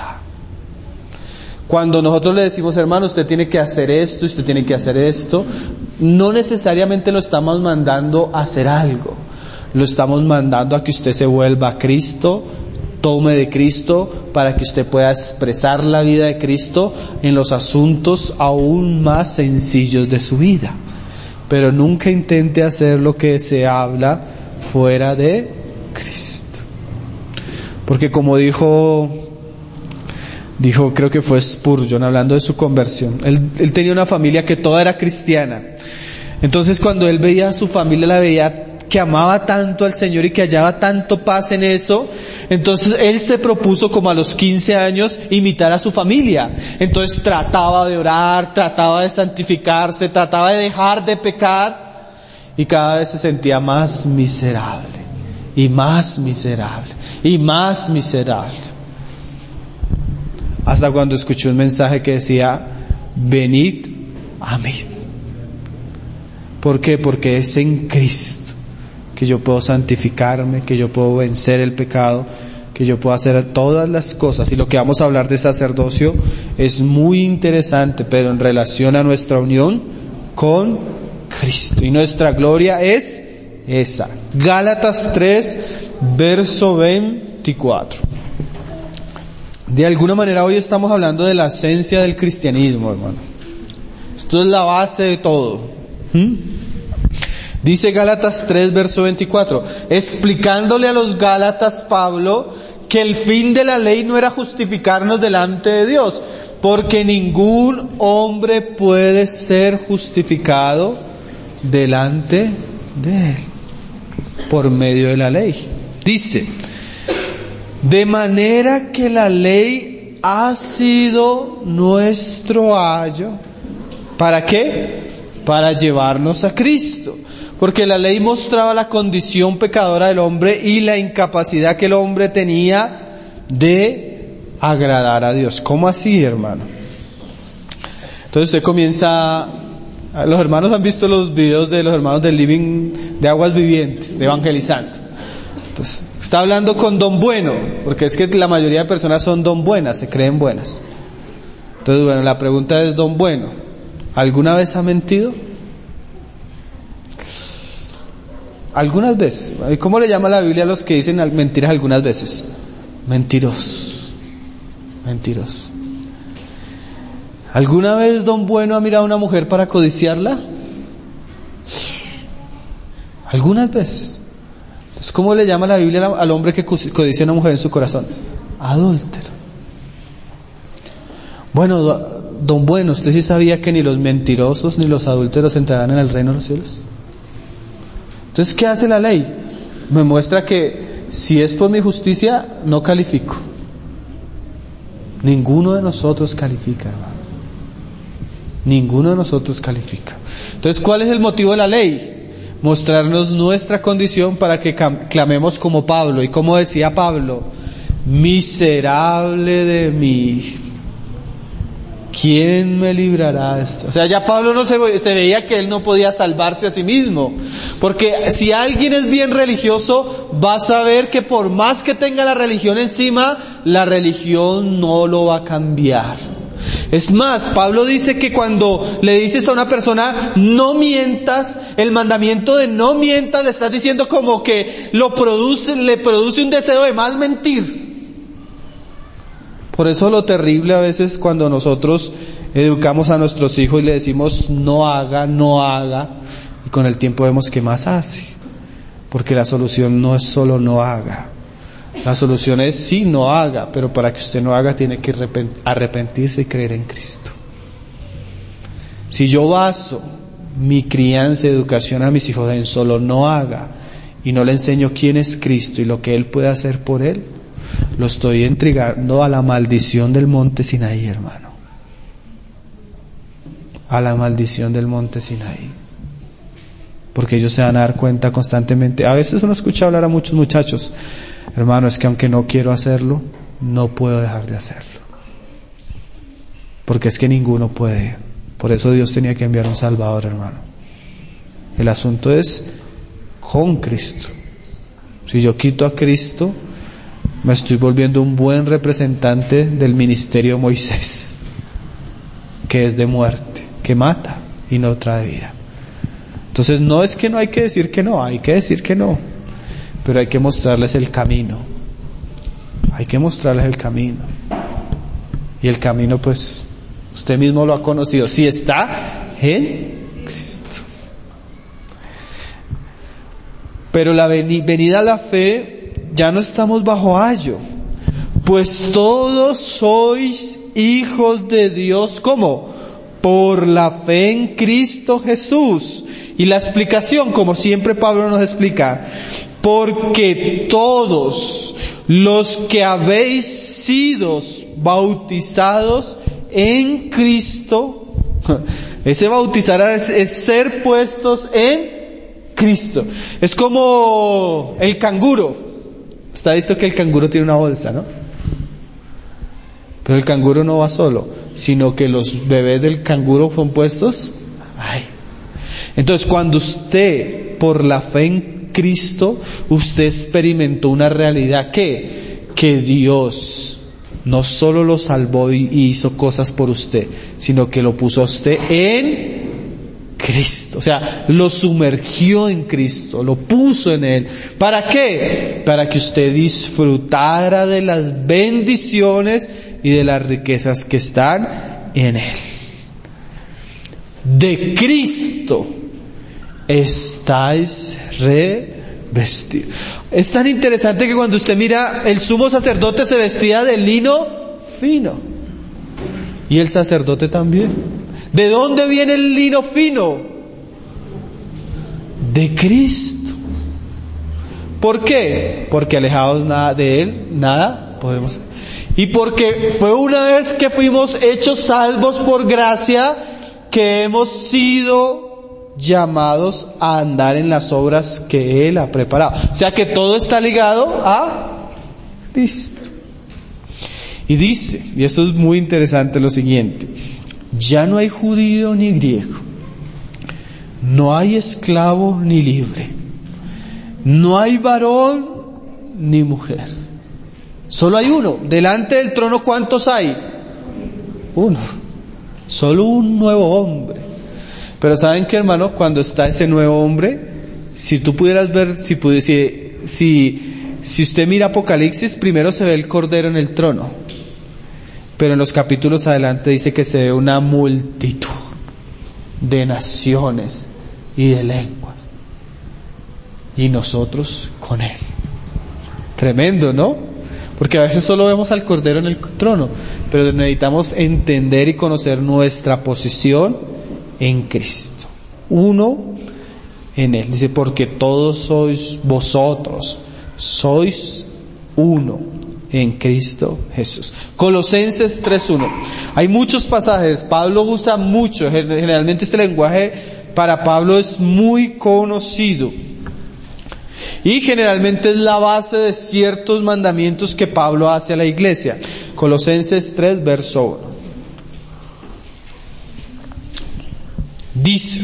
Cuando nosotros le decimos, hermano, usted tiene que hacer esto, usted tiene que hacer esto, no necesariamente lo estamos mandando a hacer algo. Lo estamos mandando a que usted se vuelva a Cristo, tome de Cristo, para que usted pueda expresar la vida de Cristo en los asuntos aún más sencillos de su vida. Pero nunca intente hacer lo que se habla fuera de Cristo. Porque como dijo, creo que fue Spurgeon, hablando de su conversión. Él tenía una familia que toda era cristiana. Entonces cuando él veía a su familia, la veía que amaba tanto al Señor y que hallaba tanto paz en eso, entonces él se propuso como a los 15 años imitar a su familia. Entonces trataba de orar, trataba de santificarse, trataba de dejar de pecar, y cada vez se sentía más miserable, y más miserable, y más miserable. Hasta cuando escuché un mensaje que decía, venid a mí. ¿Por qué? Porque es en Cristo que yo puedo santificarme, que yo puedo vencer el pecado, que yo puedo hacer todas las cosas. Y lo que vamos a hablar de sacerdocio es muy interesante, pero en relación a nuestra unión con Cristo. Y nuestra gloria es esa. Gálatas 3, verso 24. De alguna manera hoy estamos hablando de la esencia del cristianismo, hermano. Esto es la base de todo. Dice Gálatas 3, verso 24, explicándole a los Gálatas Pablo que el fin de la ley no era justificarnos delante de Dios, porque ningún hombre puede ser justificado delante de Él por medio de la ley. Dice, de manera que la ley ha sido nuestro ayo. ¿Para qué? Para llevarnos a Cristo. Porque la ley mostraba la condición pecadora del hombre y la incapacidad que el hombre tenía de agradar a Dios. ¿Cómo así, hermano? Entonces usted comienza... Los hermanos han visto los videos de los hermanos del Living, de Aguas Vivientes, de Evangelizando. Entonces, está hablando con Don Bueno, porque es que la mayoría de personas son Don Buenas, se creen buenas. Entonces, bueno, la pregunta es, Don Bueno, ¿alguna vez ha mentido? Algunas veces. ¿Cómo le llama la Biblia a los que dicen mentiras algunas veces? Mentirosos. Mentirosos. ¿Alguna vez Don Bueno ha mirado a una mujer para codiciarla? Algunas veces. Entonces, ¿cómo le llama la Biblia al hombre que codicia a una mujer en su corazón? Adúltero. Bueno, Don Bueno, ¿usted sí sabía que ni los mentirosos ni los adúlteros entrarán en el reino de los cielos? Entonces, ¿qué hace la ley? Me muestra que si es por mi justicia, no califico. Ninguno de nosotros califica, hermano. Ninguno de nosotros califica. Entonces, ¿cuál es el motivo de la ley? Mostrarnos nuestra condición para que clamemos como Pablo. Y como decía Pablo, miserable de mí, ¿quién me librará de esto? O sea, ya Pablo no se veía que él no podía salvarse a sí mismo. Porque si alguien es bien religioso, va a saber que por más que tenga la religión encima, la religión no lo va a cambiar. Es más, Pablo dice que cuando le dices a una persona, no mientas, el mandamiento de no mientas, le estás diciendo como que le produce un deseo de más mentir. Por eso lo terrible a veces cuando nosotros educamos a nuestros hijos y le decimos no haga, y con el tiempo vemos que más hace. Porque la solución no es solo no haga. La solución es sí, no haga, pero para que usted no haga tiene que arrepentirse y creer en Cristo. Si yo baso mi crianza y educación a mis hijos en solo no haga y no le enseño quién es Cristo y lo que Él puede hacer por Él, lo estoy entregando a la maldición del monte Sinaí, hermano. A la maldición del monte Sinaí. Porque ellos se van a dar cuenta constantemente. A veces uno escucha hablar a muchos muchachos, hermano, es que aunque no quiero hacerlo, no puedo dejar de hacerlo. Porque es que ninguno puede. Por eso Dios tenía que enviar un Salvador, hermano. El asunto es con Cristo. Si yo quito a Cristo, me estoy volviendo un buen representante del ministerio de Moisés, que es de muerte, que mata y no trae vida. Entonces no es que no hay que decir que no, hay que decir que no, pero hay que mostrarles el camino. Hay que mostrarles el camino. Y el camino, pues, usted mismo lo ha conocido, si está en Cristo. Pero la venida a la fe, ya no estamos bajo ayo, pues todos sois hijos de Dios, ¿cómo? Por la fe en Cristo Jesús. Y la explicación, como siempre Pablo nos explica, porque todos los que habéis sido bautizados en Cristo, ese bautizar es ser puestos en Cristo. Es como el canguro. Está visto que el canguro tiene una bolsa, ¿no? Pero el canguro no va solo, sino que los bebés del canguro son puestos ahí. Entonces, cuando usted, por la fe en Cristo, usted experimentó una realidad que Dios no solo lo salvó y hizo cosas por usted, sino que lo puso a usted en Cristo. O sea, lo sumergió en Cristo, lo puso en Él. ¿Para qué? Para que usted disfrutara de las bendiciones y de las riquezas que están en Él. De Cristo estáis revestidos. Es tan interesante que cuando usted mira, el sumo sacerdote se vestía de lino fino. Y el sacerdote también. ¿De dónde viene el lino fino? De Cristo. ¿Por qué? Porque alejados de Él, nada podemos. Y porque fue una vez que fuimos hechos salvos por gracia, que hemos sido llamados a andar en las obras que Él ha preparado. O sea que todo está ligado a Cristo. Y dice, y esto es muy interesante, lo siguiente: ya no hay judío ni griego, no hay esclavo ni libre, no hay varón ni mujer, solo hay uno. Delante del trono, ¿cuántos hay? Uno. Solo un nuevo hombre. Pero ¿saben qué, hermano? Cuando está ese nuevo hombre, si tú pudieras ver, si usted mira Apocalipsis, primero se ve el Cordero en el trono, pero en los capítulos adelante dice que se ve una multitud de naciones y de lenguas, y nosotros con Él. Tremendo, ¿no? Porque a veces solo vemos al Cordero en el trono, pero necesitamos entender y conocer nuestra posición en Cristo. Uno en Él. Dice, porque todos sois uno en Cristo Jesús. Colosenses 3:1. Hay muchos pasajes, Pablo usa mucho, generalmente este lenguaje para Pablo es muy conocido. Y generalmente es la base de ciertos mandamientos que Pablo hace a la iglesia. Colosenses 3, verso 1. Dice,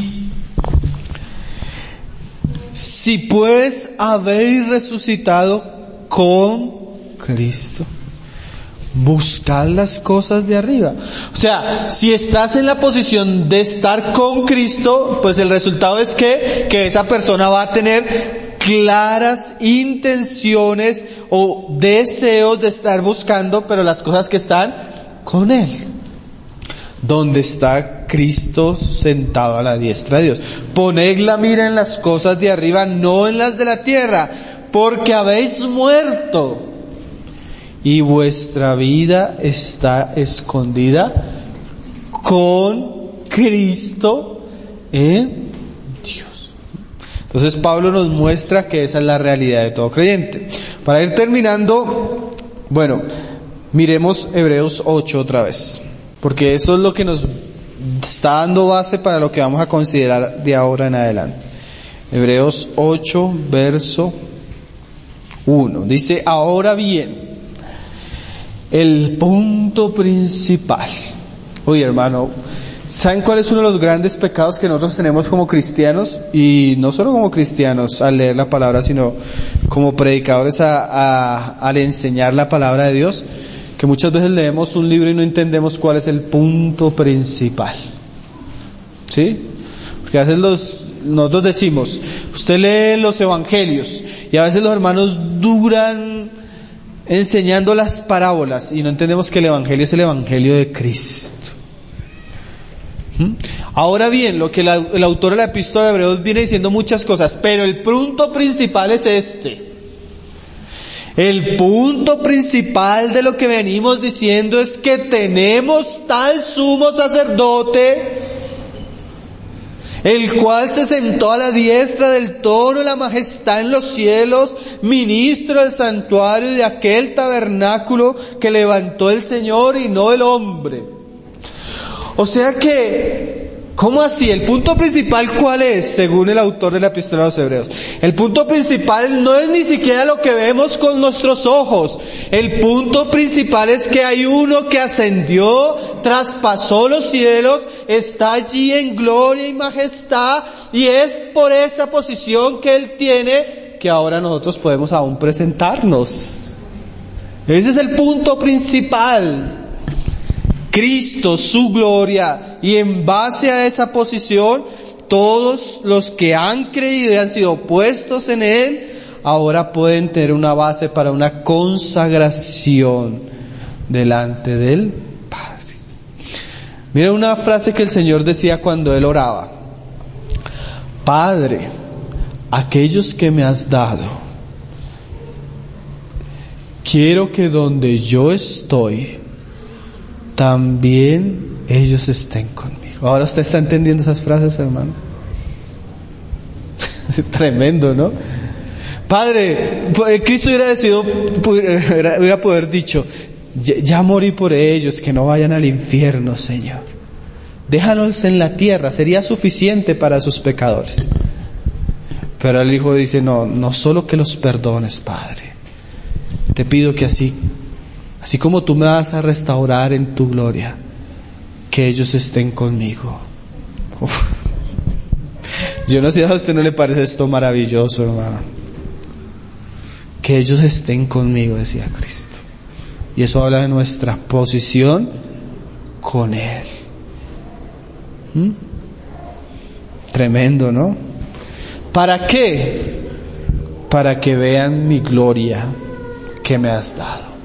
si pues habéis resucitado con Cristo, buscad las cosas de arriba. O sea, si estás en la posición de estar con Cristo, pues el resultado es que esa persona va a tener claras intenciones o deseos de estar buscando, pero las cosas que están con Él. Donde está Cristo sentado a la diestra de Dios. Poned la mira en las cosas de arriba, no en las de la tierra, porque habéis muerto y vuestra vida está escondida con Cristo en Dios. Entonces Pablo nos muestra que esa es la realidad de todo creyente. Para ir terminando, bueno, miremos Hebreos 8 otra vez, porque eso es lo que nos está dando base para lo que vamos a considerar de ahora en adelante. Hebreos 8, verso 1. Dice, ahora bien, el punto principal. Oye, hermano, ¿saben cuál es uno de los grandes pecados que nosotros tenemos como cristianos? Y no solo como cristianos al leer la palabra, sino como predicadores al enseñar la palabra de Dios, que muchas veces leemos un libro y no entendemos cuál es el punto principal. ¿Sí? Porque a veces nosotros decimos, usted lee los evangelios, y a veces los hermanos duran enseñando las parábolas, y no entendemos que el evangelio es el evangelio de Cristo. Ahora bien, lo que el autor de la epístola de Hebreos viene diciendo muchas cosas, pero el punto principal es este. El punto principal de lo que venimos diciendo es que tenemos tal sumo sacerdote, el cual se sentó a la diestra del trono de la majestad en los cielos, ministro del santuario y de aquel tabernáculo que levantó el Señor y no el hombre. O sea que, ¿cómo así? El punto principal, ¿cuál es? Según el autor de la epístola a los Hebreos. El punto principal no es ni siquiera lo que vemos con nuestros ojos. El punto principal es que hay uno que ascendió, traspasó los cielos, está allí en gloria y majestad, y es por esa posición que Él tiene que ahora nosotros podemos aún presentarnos. Ese es el punto principal. Cristo, su gloria, y en base a esa posición, todos los que han creído y han sido puestos en Él, ahora pueden tener una base para una consagración delante del Padre. Mira una frase que el Señor decía cuando Él oraba: Padre, aquellos que me has dado, quiero que donde yo estoy, también ellos estén conmigo. Ahora usted está entendiendo esas frases, hermano. Tremendo, ¿no? Padre, Cristo hubiera poder dicho, ya morí por ellos, que no vayan al infierno, Señor. Déjanos en la tierra, sería suficiente para sus pecadores. Pero el Hijo dice, no solo que los perdones, Padre. Te pido que así como tú me vas a restaurar en tu gloria, que ellos estén conmigo. Uf. Yo no sé si a usted no le parece esto maravilloso, hermano. Que ellos estén conmigo, decía Cristo. Y eso habla de nuestra posición con Él. Tremendo, ¿no? ¿Para qué? Para que vean mi gloria que me has dado.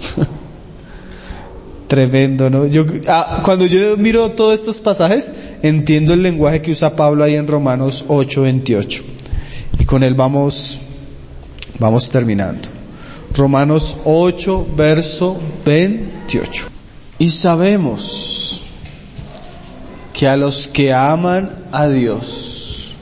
Tremendo, ¿no? Cuando yo miro todos estos pasajes, entiendo el lenguaje que usa Pablo ahí en Romanos 8:28. Y con él vamos terminando. Romanos 8, verso 28. Y sabemos que a los que aman a Dios,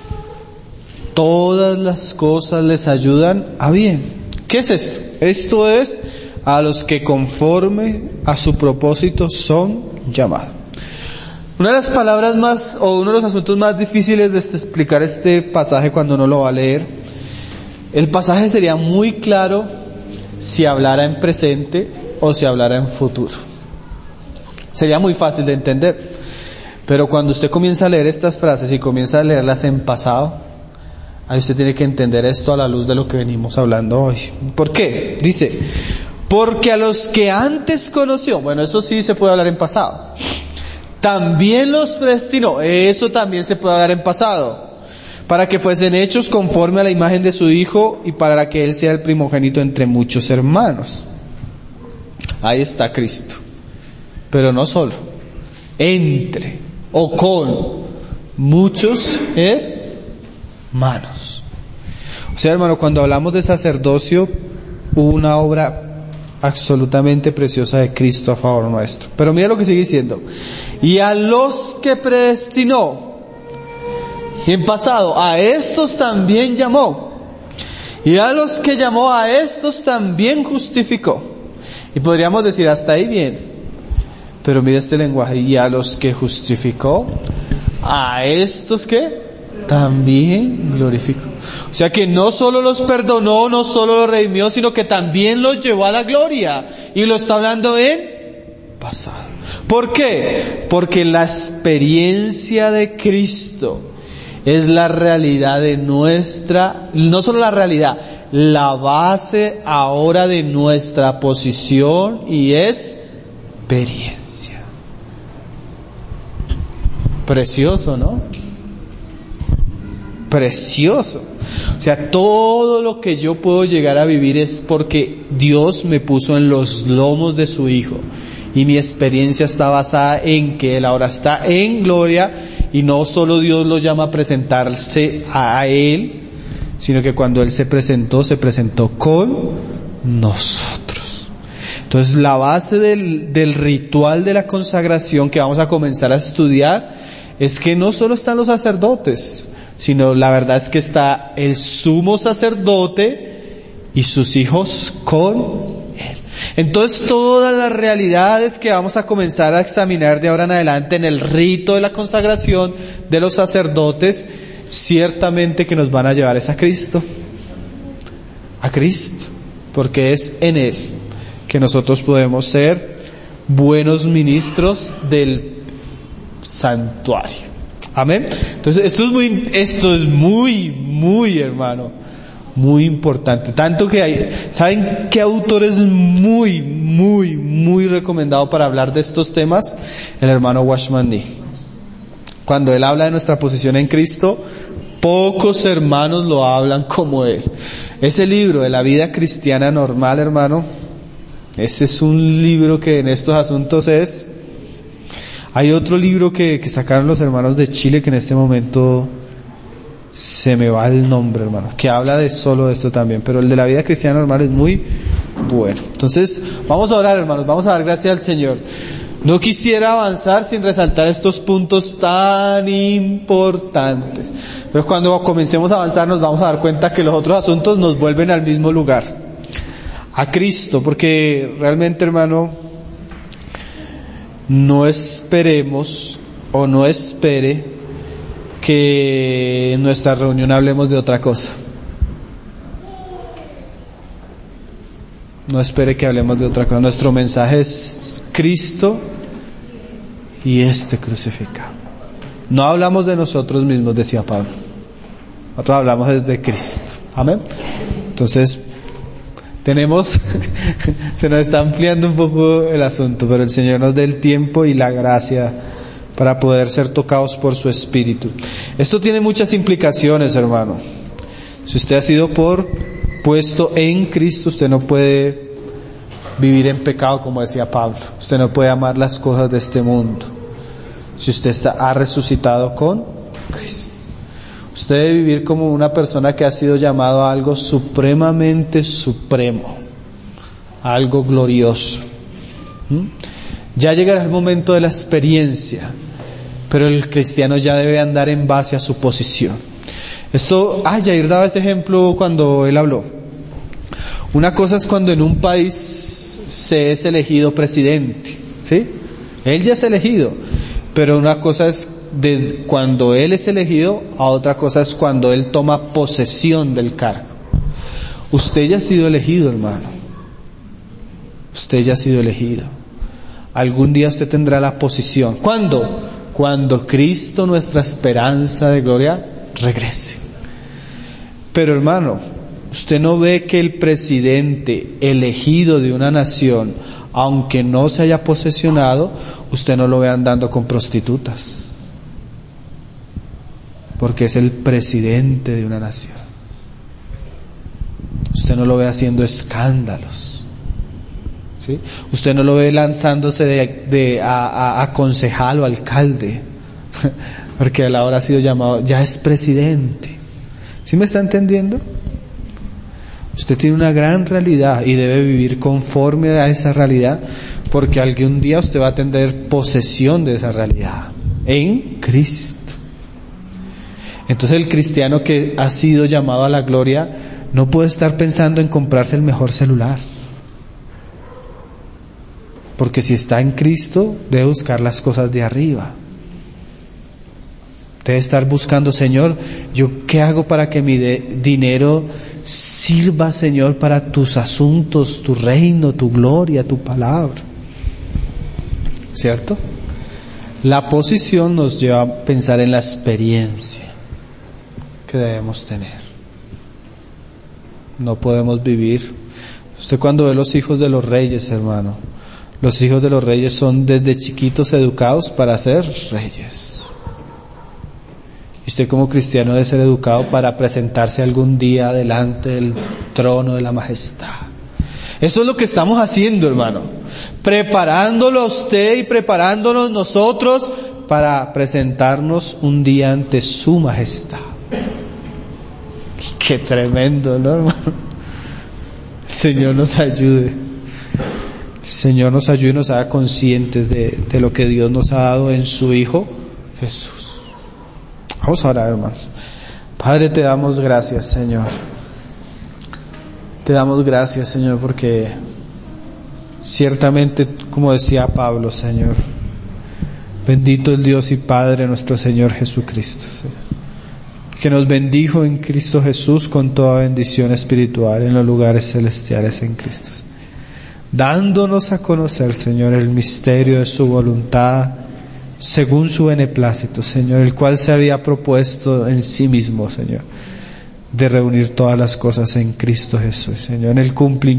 todas las cosas les ayudan a bien. ¿Qué es esto? Esto es a los que conforme a su propósito son llamados. Una de las palabras más, o uno de los asuntos más difíciles de explicar este pasaje cuando uno lo va a leer, el pasaje sería muy claro si hablara en presente o si hablara en futuro. Sería muy fácil de entender. Pero cuando usted comienza a leer estas frases y comienza a leerlas en pasado, ahí usted tiene que entender esto a la luz de lo que venimos hablando hoy. ¿Por qué? Dice, porque a los que antes conoció, bueno, eso sí se puede hablar en pasado. También los predestinó, eso también se puede hablar en pasado, para que fuesen hechos conforme a la imagen de su Hijo y para que Él sea el primogénito entre muchos hermanos. Ahí está Cristo. Pero no solo, entre o con muchos hermanos. O sea, hermano, cuando hablamos de sacerdocio, hubo una obra absolutamente preciosa de Cristo a favor nuestro. Pero mira lo que sigue diciendo. Y a los que predestinó, y en pasado, a estos también llamó. Y a los que llamó, a estos también justificó. Y podríamos decir hasta ahí bien. Pero mira este lenguaje. Y a los que justificó, a estos que también glorificó. O sea que no solo los perdonó, no solo los redimió, sino que también los llevó a la gloria. Y lo está hablando en pasado. ¿Por qué? Porque la experiencia de Cristo es la realidad de nuestra, no solo la realidad, la base ahora de nuestra posición y experiencia. Precioso, ¿no? Precioso. O sea, todo lo que yo puedo llegar a vivir es porque Dios me puso en los lomos de su Hijo. Y mi experiencia está basada en que Él ahora está en gloria y no solo Dios lo llama a presentarse a Él, sino que cuando Él se presentó con nosotros. Entonces la base del ritual de la consagración que vamos a comenzar a estudiar es que no solo están los sacerdotes, sino la verdad es que está el sumo sacerdote y sus hijos con Él. Entonces todas las realidades que vamos a comenzar a examinar de ahora en adelante en el rito de la consagración de los sacerdotes, ciertamente que nos van a llevar es a Cristo, porque es en Él que nosotros podemos ser buenos ministros del santuario. Amén. Entonces esto es muy hermano, muy importante. Tanto que hay, ¿saben qué autor es muy recomendado para hablar de estos temas? El hermano Watchman Nee. Cuando él habla de nuestra posición en Cristo, pocos hermanos lo hablan como él. Ese libro de la vida cristiana normal, hermano, ese es un libro que en estos asuntos es... Hay otro libro que sacaron los hermanos de Chile que en este momento se me va el nombre, hermano, que habla de solo esto también, pero el de la vida cristiana normal es muy bueno. Entonces, vamos a orar, hermanos, vamos a dar gracias al Señor. No quisiera avanzar sin resaltar estos puntos tan importantes, pero cuando comencemos a avanzar nos vamos a dar cuenta que los otros asuntos nos vuelven al mismo lugar, a Cristo, porque realmente, hermano, no esperemos o no espere que en nuestra reunión hablemos de otra cosa. No espere que hablemos de otra cosa. Nuestro mensaje es Cristo y este crucificado. No hablamos de nosotros mismos, decía Pablo. Nosotros hablamos desde Cristo. Amén. Entonces, se nos está ampliando un poco el asunto, pero el Señor nos dé el tiempo y la gracia para poder ser tocados por su Espíritu. Esto tiene muchas implicaciones, hermano. Si usted ha sido puesto en Cristo, usted no puede vivir en pecado, como decía Pablo. Usted no puede amar las cosas de este mundo. Si usted ha resucitado con Cristo, usted debe vivir como una persona que ha sido llamado a algo supremamente supremo, a algo glorioso. Ya llegará el momento de la experiencia, pero el cristiano ya debe andar en base a su posición. Jair daba ese ejemplo cuando él habló. Una cosa es cuando en un país se es elegido presidente, ¿sí? Él ya es elegido, pero una cosa es de cuando él es elegido, a otra cosa es cuando él toma posesión del cargo. Usted ya ha sido elegido, hermano. Usted ya ha sido elegido. Algún día usted tendrá la posición. ¿Cuándo? Cuando Cristo, nuestra esperanza de gloria, regrese. Pero, hermano, usted no ve que el presidente elegido de una nación, aunque no se haya posesionado, usted no lo ve andando con prostitutas, porque es el presidente de una nación. Usted no lo ve haciendo escándalos, ¿sí? Usted no lo ve lanzándose a concejal o alcalde, porque a la hora ha sido llamado, ya es presidente. ¿Sí me está entendiendo? Usted tiene una gran realidad y debe vivir conforme a esa realidad, porque algún día usted va a tener posesión de esa realidad en Cristo. Entonces el cristiano que ha sido llamado a la gloria no puede estar pensando en comprarse el mejor celular, porque si está en Cristo debe buscar las cosas de arriba. Debe estar buscando, Señor, ¿yo qué hago para que mi dinero sirva, Señor, para tus asuntos, tu reino, tu gloria, tu palabra? ¿Cierto? La posición nos lleva a pensar en la experiencia que debemos tener. No podemos vivir. Usted cuando ve los hijos de los reyes, hermano, los hijos de los reyes son desde chiquitos educados para ser reyes. Y usted como cristiano debe ser educado para presentarse algún día delante del trono de la majestad. Eso es lo que estamos haciendo, hermano. Preparándolo a usted y preparándonos nosotros para presentarnos un día ante su majestad. Qué tremendo, ¿no, hermano? Señor nos ayude. Señor nos ayude y nos haga conscientes de lo que Dios nos ha dado en su Hijo Jesús. Vamos a orar, hermanos. Padre, te damos gracias, Señor. Te damos gracias, Señor, porque ciertamente, como decía Pablo, Señor, bendito el Dios y Padre nuestro Señor Jesucristo, Señor, que nos bendijo en Cristo Jesús con toda bendición espiritual en los lugares celestiales en Cristo, dándonos a conocer, Señor, el misterio de su voluntad según su beneplácito, Señor, el cual se había propuesto en sí mismo, Señor, de reunir todas las cosas en Cristo Jesús, Señor, en el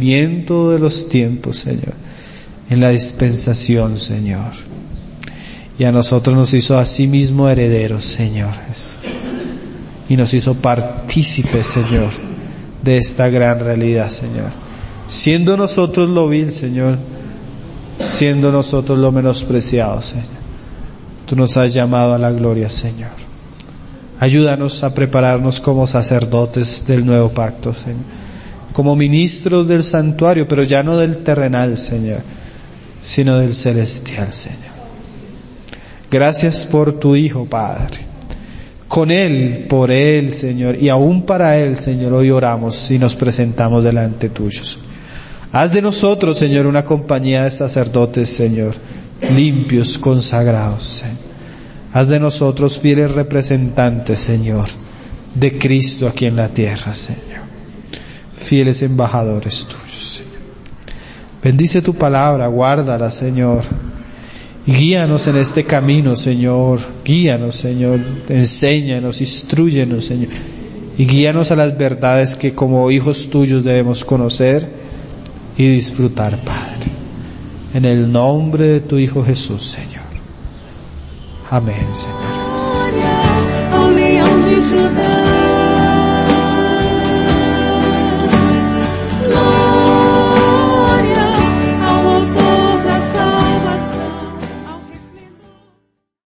cumplimiento de los tiempos, Señor, en la dispensación, Señor. y a nosotros nos hizo a sí mismo herederos, Señor Jesús. Y nos hizo partícipes, Señor, de esta gran realidad, Señor. Siendo nosotros lo vil, Señor, siendo nosotros lo menospreciado, Señor, tú nos has llamado a la gloria, Señor. Ayúdanos a prepararnos como sacerdotes del nuevo pacto, Señor, como ministros del santuario, pero ya no del terrenal, Señor, sino del celestial, Señor. Gracias por tu Hijo, Padre. Con Él, por Él, Señor, y aún para Él, Señor, hoy oramos y nos presentamos delante tuyos. Haz de nosotros, Señor, una compañía de sacerdotes, Señor, limpios, consagrados, Señor. Haz de nosotros fieles representantes, Señor, de Cristo aquí en la tierra, Señor. Fieles embajadores tuyos, Señor. Bendice tu palabra, guárdala, Señor. Y guíanos en este camino, Señor. Guíanos, Señor. Enséñanos, instrúyenos, Señor. Y guíanos a las verdades que como hijos tuyos debemos conocer y disfrutar, Padre. En el nombre de tu Hijo Jesús, Señor. Amén, Señor. Ao leão de Judá.